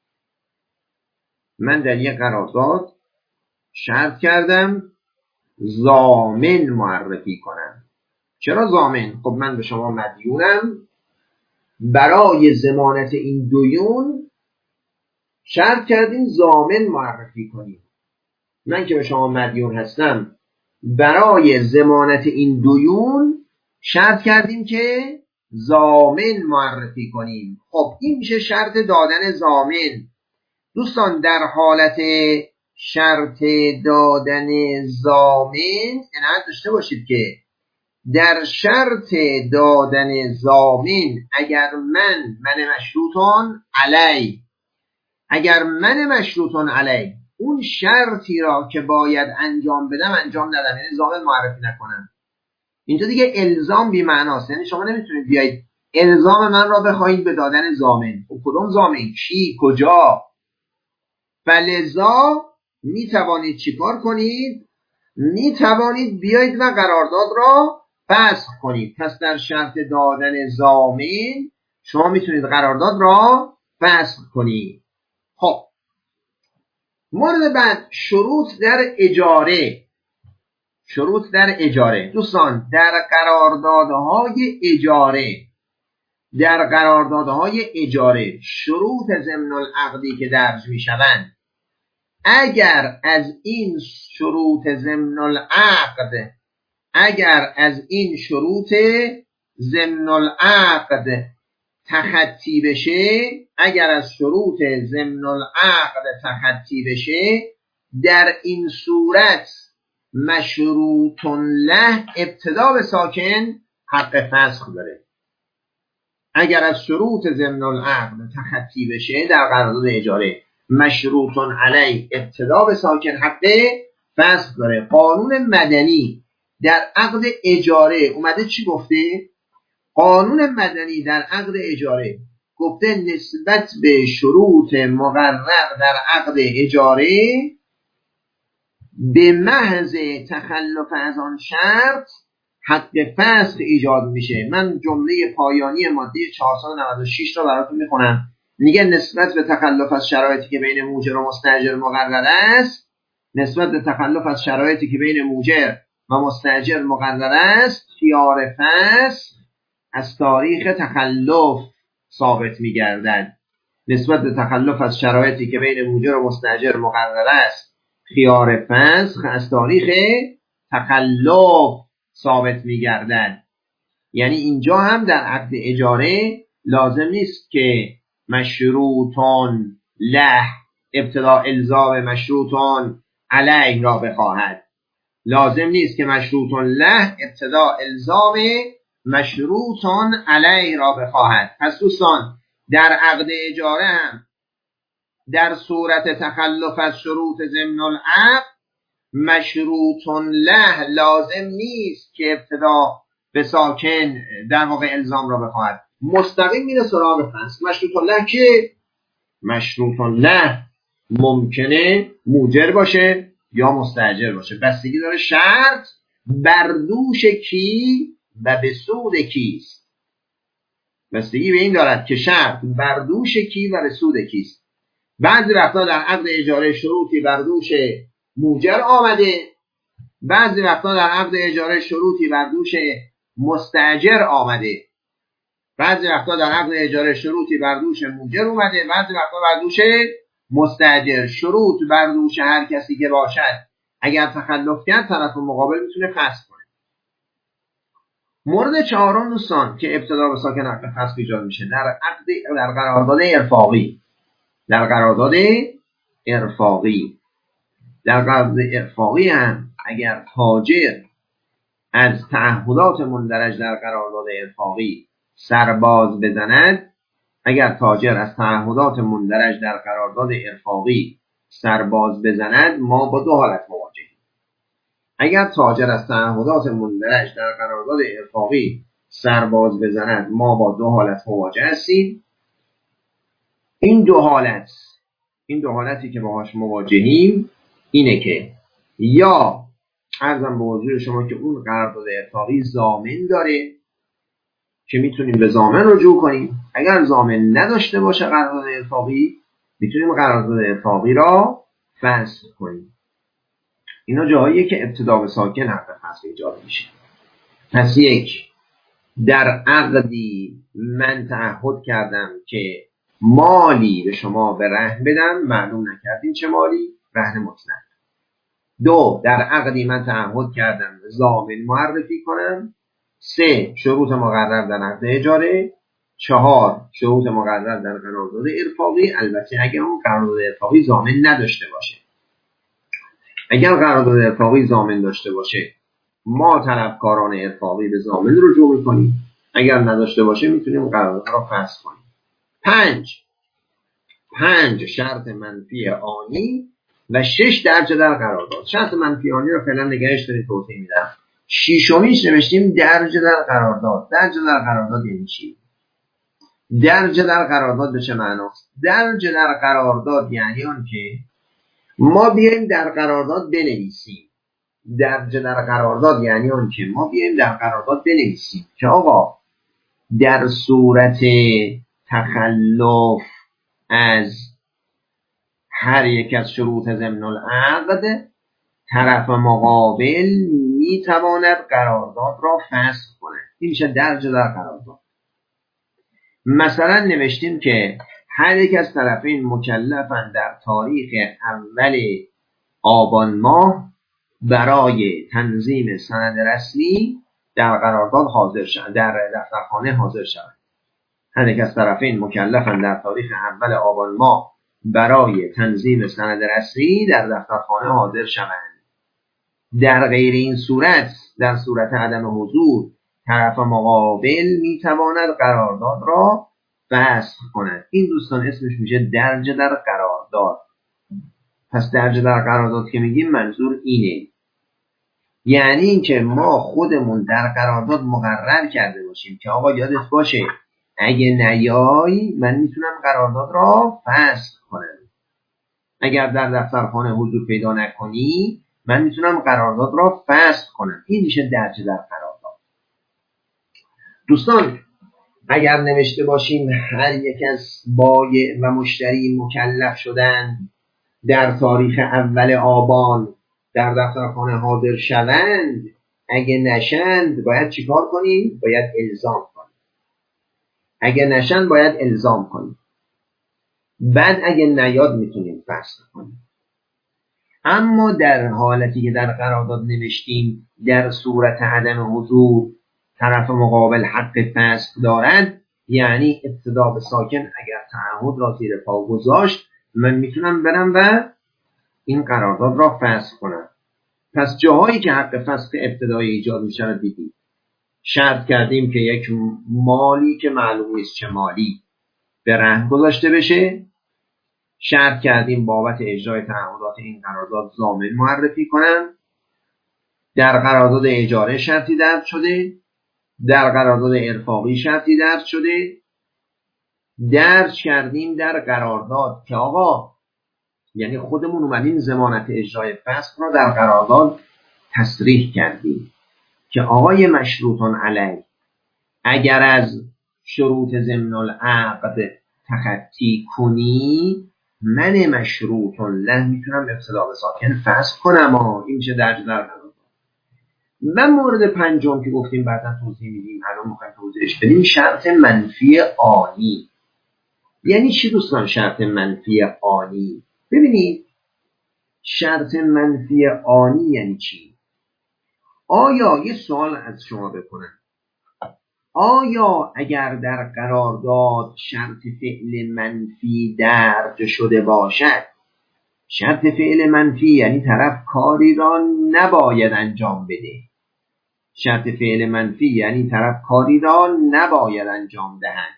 من در یک قرارداد شرط کردم ضامن معرفی کنم. چرا ضامن؟ خب من به شما مدیونم، برای ضمانت این دیون شرط کردیم ضامن معرفی کنیم. من که به شما مدیون هستم، برای ضمانت این دیون شرط کردیم که ضامن معرفی کنیم. خب این میشه شرط دادن ضامن. دوستان در حالت شرط دادن ضامن عنایت داشته باشید که در شرط دادن ضامن اگر من من مشروطون علی اگر من مشروطون علی اون شرطی را که باید انجام بدم انجام ندم، یعنی ضامن معرفی نکنم، اینجا دیگه الزام بی معناست. یعنی شما نمیتونید بیایید الزام من را بخواید به دادن ضامن. خب کدوم ضامن؟ کی؟ کجا؟ فلذا میتوانید چیکار کنید؟ میتوانید بیایید و قرارداد را فسخ کنید. پس در شرط دادن ضامن شما میتونید قرارداد را فسخ کنید. خب مورد بعد، شروط در اجاره. شروط در اجاره. دوستان در قراردادهای اجاره در قراردادهای اجاره شروط ضمن العقدی که درج میشوند، اگر از این شروط ضمن العقد اگر از این شروط ضمن العقد تخطی بشه اگر از شروط ضمن العقد تخطی بشه در این صورت مشروط له ابتدا به ساکن حق فسخ داره. اگر از شروط ضمن العقد تخطی بشه در قرارداد اجاره مشروط علی ابتدا به ساکن حق فسخ داره. قانون مدنی در عقد اجاره اومده چی گفته؟ قانون مدنی در عقد اجاره گفته نسبت به شروط مقرر در عقد اجاره به محض تخلف از آن شرط حق فسخ ایجاد میشه. من جمله پایانی ماده چهارصد و نود و شش را براتون میخونم. میگه نسبت به تخلف از شرایطی که بین موجر و مستاجر مقرر است، نسبت به تخلف از شرایطی که بین موجر و مستاجر مقرر است، خیار فسخ از تاریخ تخلف ثابت میگردد. نسبت به تخلف از شرایطی که بین موجر و مستاجر مقرر است، خیار فسخ از تاریخ تخلف ثابت میگردد. یعنی اینجا هم در عقد اجاره لازم نیست که مشروطان له ابتدا الزام مشروطان علیه را بخواهد. لازم نیست که مشروطان له ابتدا الزام مشروطان علیه را بخواهد. پس دوستان در عقد اجاره هم در صورت تخلف از شروط ضمن العقد مشروطان له لازم نیست که ابتدا به ساکن در واقع الزام را بخواهد. مستقیم میره سراغ فسخ. مشروطان له که مشروطان له ممکنه موجر باشه یا مستاجر باشه، بستگی داره شرط بر دوش کی و به سود کیست. بستگی به این دارد که شرط بر دوش کی و به سود کیست. بعضی وقتا در عقد اجاره شروطی بر دوش موجر آمده، بعضی وقتا در عقد اجاره شروطی بر دوش مستاجر آمده، بعضی وقتا در عقد اجاره شروطی بر دوش موجر اومده، بعضی وقتا بر دوش مستاجر. شروط بر دوش هر کسی که باشد اگر تخلف کرد طرف مقابل میتونه فسخ کنه. مورد چهارم دوستان که ابتدا به ساکن حق فسخ ایجاد میشه در عقد در قرارداد ارفاقی. در قرارداد ارفاقی در قرارداد ارفاقی هم اگر تاجر از تعهدات مندرج در قرارداد ارفاقی سرباز بزند، اگر تاجر از تعهدات مندرج در قرارداد ارفاقی سرباز بزند ما با دو حالت مواجهیم. اگر تاجر از تعهدات مندرج در قرارداد ارفاقی سرباز بزند ما با دو حالت مواجه هستیم. این دو حالت این دو حالتی که باهاش مواجهیم اینه که یا عرضم به حضور شما که اون قرارداد ارفاقی ضامن داره که میتونیم به ضامن رجوع کنیم. اگر ضامن نداشته باشه قرارداد ارفاقی میتونیم قرارداد ارفاقی را فسخ کنیم. اینا جاهاییه که ابتدا به ساکن حق فسخ ایجاد میشه. پس یک، در عقدی من تعهد کردم که مالی به شما به رهن بدم، معلوم نکردین چه مالی، رهن مطلق. دو، در عقدی من تعهد کردم ضامن معرفی کنم. سه، شروط مقرر در عقد اجاره. چهار، شروط مقرر در قرارداد ارفاقی، البته اگر اون قرارداد ارفاقی ضامن نداشته باشه. اگر قرارداد ارفاقی ضامن داشته باشه ما طلبکاران ارفاقی به ضامن رجوع میکنیم، اگر نداشته باشه میتونیم قرارداد را فسخ کنیم. پنج پنج شرط منفی آنی و شش درجه در قرارداد. شرط منفی آنی رو فعلا نگهش دارید، توضیح میدم. شیشمیش نوشتیم درجه در قرارداد. درجه در قرارداد یعنی چی؟ درجه در قرارداد به چه معناست؟ درجه در قرارداد یعنی اون که ما بیایم در قرارداد بنویسیم. درجه در قرارداد یعنی اون که ما بیایم در قرارداد بنویسیم که آقا در صورت تخلف از هر یک از شروط ضمن العقد طرف مقابل میتواند قرارداد را فسخ کند. این میشه درجه در قرارداد. مثلا نوشتیم که هر یک از طرفین مکلفن در تاریخ اول آبان ماه برای تنظیم سند رسمی در قرارداد حاضر شوند، در دفترخانه حاضر شوند. هر یک از طرفین مکلفن در تاریخ اول آبان ماه برای تنظیم سند رسمی در دفترخانه حاضر شوند. در غیر این صورت، در صورت عدم حضور، طرف مقابل میتواند قرارداد را فسخ کند. این دوستان اسمش میشه درجه در قرارداد. پس درجه در قرارداد که میگیم منظور اینه، یعنی اینکه ما خودمون در قرارداد مقرر کرده باشیم که آقا یادت باشه اگه نیای من میتونم قرارداد را فسخ کنم. اگر در دفترخانه حضور پیدا نکنی من میتونم قرارداد را فسخ کنم. این میشه درجه در قرارداد. دوستان اگر نوشته باشیم هر یک از بایع و مشتری مکلف شدند در تاریخ اول آبان در دفترخانه حاضر شوند، اگه نشند باید چیکار کنیم؟ باید الزام کنیم. اگه نشند باید الزام کنیم. بعد اگه نیاد میتونیم فسخ کنیم. اما در حالتی که در قرارداد نوشتیم در صورت عدم حضور طرف مقابل حق فسخ دارد، یعنی ابتدا به ساکن اگر تعهد را زیر پا گذاشت من میتونم برم و این قرارداد را فسخ کنم. پس جاهایی که حق فسخ ابتدایی ایجاد میشه رو دیدیم. شرط کردیم که یک مالی که معلوم نیست چه مالی به رهن گذاشته بشه. شرط کردیم بابت اجرای تعهدات این قرارداد ضامن معرفی کنم. در قرارداد اجاره شرطی درج شده، در قرارداد ارفاقی شرطی درج شده. درج کردیم در قرارداد که آقا، یعنی خودمون اومدیم ضمانت اجرای فسخ را در قرارداد تصریح کردیم که آقای مشروطان علیه اگر از شروط ضمن العقد تخطی کنی من مشروطان له میتونم ابتدا به ساکن فسخ کنم. ها این میشه درج در قرارداد. و مورد پنجم که گفتیم بعدا توضیح میدیم، الان میخوایم توضیحش بدیم، شرط منفی آنی. یعنی چی دوستان شرط منفی آنی؟ ببینید شرط منفی آنی یعنی چی؟ آیا یه سوال از شما بکنم، آیا اگر در قرارداد شرط فعل منفی درج شده باشد، شرط فعل منفی یعنی طرف کاری را نباید انجام بده، شرط فعل منفی یعنی طرف کاری را نباید انجام دهد،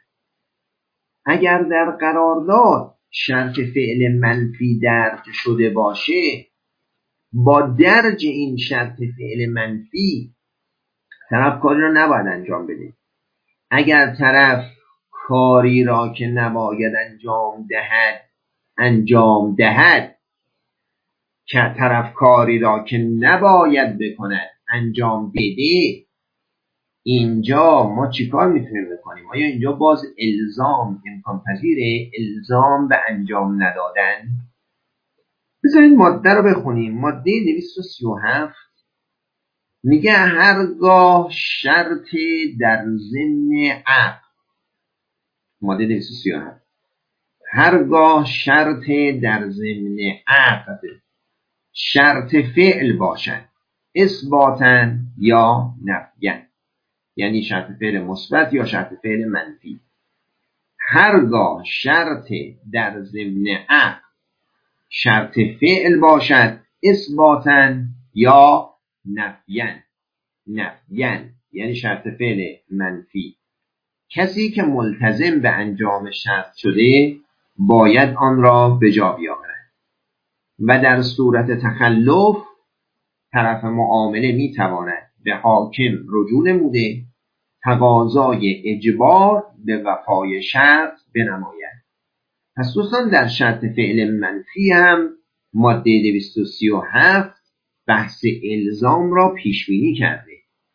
اگر در قرارداد شرط فعل منفی درج شده باشه، با درج این شرط فعل منفی طرف کاری را نباید انجام بده. اگر طرف کاری را که نباید انجام دهد انجام دهد، که طرف کاری را که نباید بکند انجام بده، اینجا ما چیکار میتونیم بکنیم؟ آیا اینجا باز الزام امکان پذیره؟ الزام به انجام ندادن؟ بذارید ماده رو بخونیم. ماده دویست و سی و هفت میگه هرگاه شرط در ضمن عقد، ماده دویست و سی و هفت، هرگاه شرط در ضمن عقد شرط فعل باشد اثباتا یا نفیا، یعنی شرط فعل مثبت یا شرط فعل منفی، هرگاه شرط در ضمن عقد شرط فعل باشد اثباتا یا نفیا، نفیا یعنی شرط فعل منفی، کسی که ملتزم به انجام شرط شده باید آن را به جا بیاورد و در صورت تخلف طرف معامله میتواند به حاکم رجوع نموده تقاضای اجبار به وفای شرط بنماید. پس دوستان در شرط فعل منفی هم ماده دویست و سی و هفت بحث الزام را پیش بینی کرده.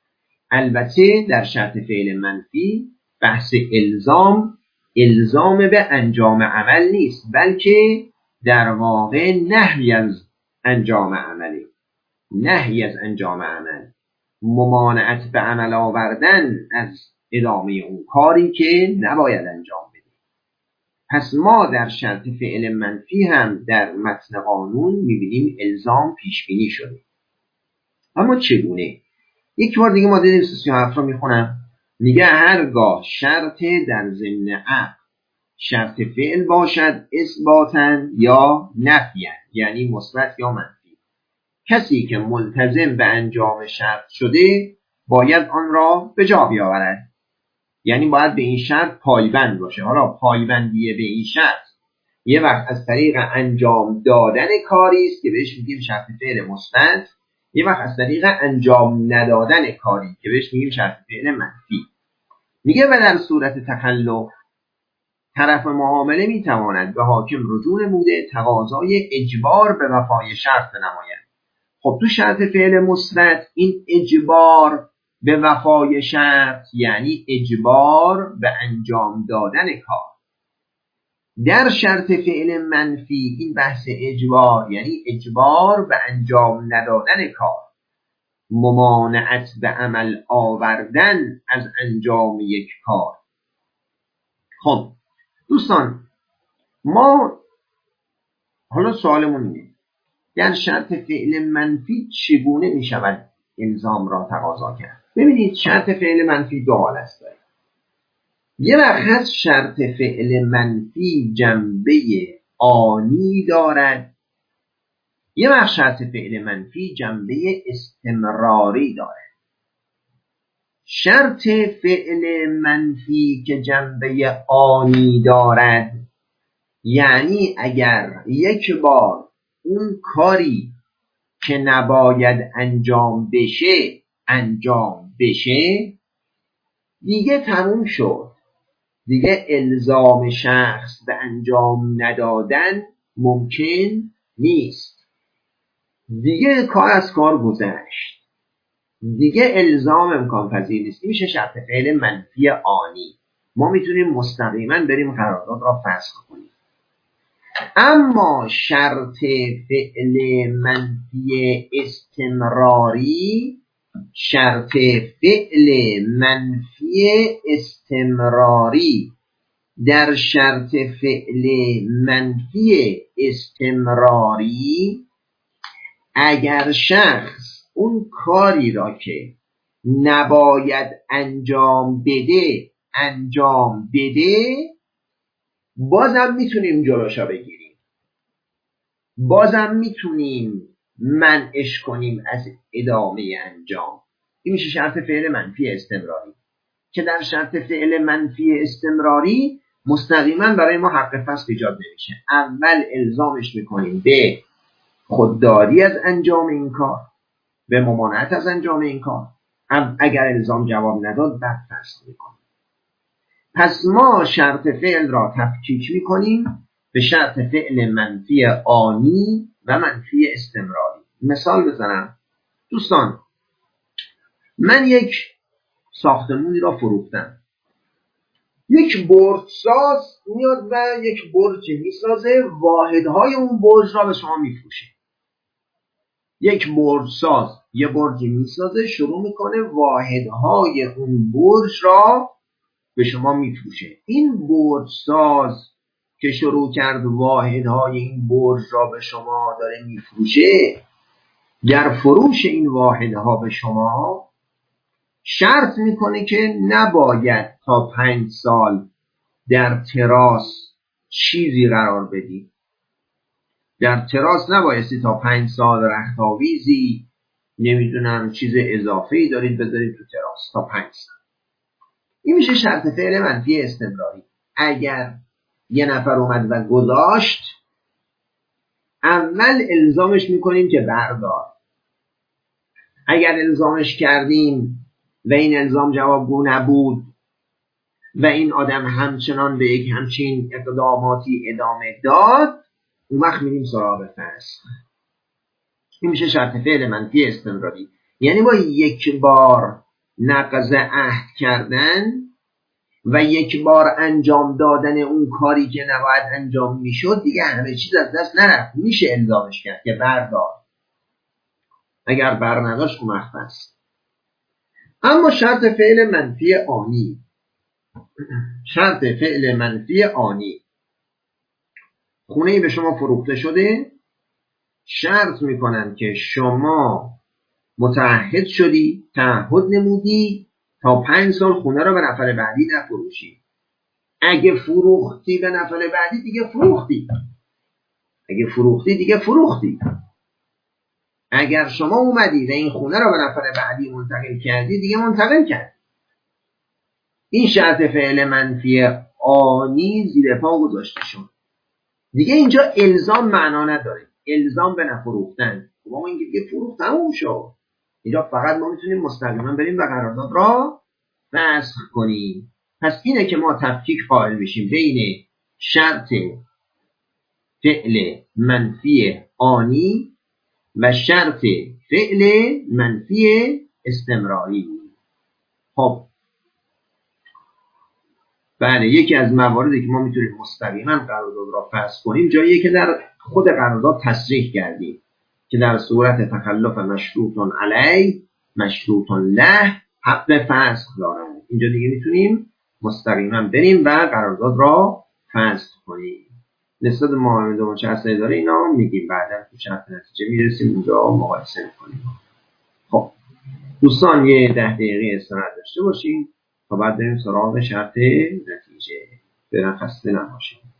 البته در شرط فعل منفی بحث الزام الزام به انجام عمل نیست، بلکه در واقع نهی از انجام عملی، نهی از انجام عمل، ممانعت به عمل آوردن از ادامه اون کاری که نباید انجام بده. پس ما در شرط فعل منفی هم در متن قانون میبینیم الزام پیش بینی شده. اما چگونه؟ یک بار دیگه ماده دویست و سی و هفت رو میخونم. میگه هرگاه شرط در ضمن عقد شرط فعل باشد اثباتا یا نفیا، یعنی مثبت یا منفی، کسی که ملتزم به انجام شرط شده باید آن را به جا بیاورد، یعنی باید به این شرط پایبند باشه. حالا پایبندی به این شرط یه وقت از طریق انجام دادن کاری است که بهش میگیم شرط فعل مثبت، یه وقت از طریق انجام ندادن کاری که بهش میگیم شرط فعل منفی. میگه و در صورت تخلف طرف معامله میتواند به حاکم رجوع نموده تقاضای اجبار به وفای شرط بنماید. خب تو شرط فعل مثبت این اجبار به وفای شرط یعنی اجبار به انجام دادن کار. در شرط فعل منفی این بحث اجبار یعنی اجبار به انجام ندادن کار، ممانعت به عمل آوردن از انجام یک کار. خب دوستان، ما حالا سوالمون اینه در شرط فعل منفی چگونه می شود الزام را تقاضا کرد؟ ببینید شرط فعل منفی دو حالت داره. یه وقت شرط فعل منفی جنبه آنی دارد، یه وقت شرط فعل منفی جنبه استمراری دارد. شرط فعل منفی که جنبه آنی دارد یعنی اگر یک بار اون کاری که نباید انجام بشه انجام بشه دیگه تموم شد، دیگه الزام شخص به انجام ندادن ممکن نیست، دیگه کار از کار گذشت، دیگه الزام امکان پذیر نیست. این میشه شرط فعل منفی آنی. ما میتونیم مستقیما بریم قرارداد را فسخ کنیم. اما شرط فعل منفی استمراری شرط فعل منفی استمراری در شرط فعل منفی استمراری اگر شخص اون کاری را که نباید انجام بده انجام بده بازم میتونیم جلوشا بگیریم، بازم میتونیم منعش کنیم از ادامه انجام. این میشه شرط فعل منفی استمراری که در شرط فعل منفی استمراری مستقیما برای ما حق فسخ ایجاد نمیشه. اول الزامش میکنیم به خودداری از انجام این کار، به ممانعت از انجام این کار. اگر الزام جواب نداد بعد فسخ میکنیم. پس ما شرط فعل را تفکیک میکنیم به شرط فعل منفی آنی و منفی استمراری. مثال بزنم دوستان، من یک ساختمونی را فروختم، یک برجساز میاد و یک برج میسازه، واحدهای اون برج را به شما میفروشه. یک برجساز یه برج میسازه، شروع میکنه واحدهای اون برج را به شما میفروشه. این برجساز که شروع کرد واحدهای این برج را به شما داره میفروشه، در فروش این واحدها به شما شرط میکنه که نباید تا پنج سال در تراس چیزی قرار بدی، در تراس نبایستی تا پنج سال رختاویزی نمیدونم چیز اضافه‌ای دارید بذارید تو تراس تا پنج سال. این میشه شرط فعل منفی استمراری. اگر یه نفر اومد و گذاشت، اول الزامش میکنیم که بردار. اگر الزامش کردیم و این الزام جوابگو نبود و این آدم همچنان به یک همچین اقداماتی ادامه داد، اون وقت میریم سراغ فسخ. این میشه شرط فعل منفی استمراری. یعنی با یک بار نقض عهد کردن و یک بار انجام دادن اون کاری که نباید انجام میشد دیگه همه چیز از دست نرفت، میشه الزامش کرد که بردار. اگر بر نداشت اون وقت است. اما شرط فعل منفی آنی، شرط فعل منفی آنی، خونه‌ای به شما فروخته شده، شرط میکنن که شما متعهد شدی، تعهد نمودی تا پنج سال خونه رو به نفر بعدی نفروشی. اگه فروختی به نفر بعدی دیگه فروختی، اگه فروختی دیگه فروختی. اگر شما اومدی و این خونه رو به نفر بعدی منتقل کردی دیگه منتقل کردی. این شرط فعل منفی آنی زیر پا گذاشته شد. دیگه اینجا الزام معنا نداره، الزام به نفروختن. ما اینکه دیگه فروخت تموم شد. اینجا فقط ما میتونیم مستقیما بریم و قرارداد را فسخ کنیم. پس اینه که ما تفکیک قائل بشیم بین شرط فعل منفی آنی و شرط فعل منفی استمراری. خب بله، یکی از مواردی که ما میتونیم مستقیما قرارداد را فسخ کنیم جاییه که در خود قرارداد تصریح کردیم که در صورت تخلف مشروط علی مشروط له حق فسخ دارند. اینجا دیگه میتونیم مستقیما بریم و قرارداد را فسخ کنیم. نسبت معامله دوم شرط اداره اینا میگیم بعدا تو شرط نتیجه میرسیم اونجا مقایسه میکنیم. خب دوستان یه ده دقیقه استراحت داشته باشیم تا بعد بریم سراغ شرط نتیجه. برن خسته نباشیم.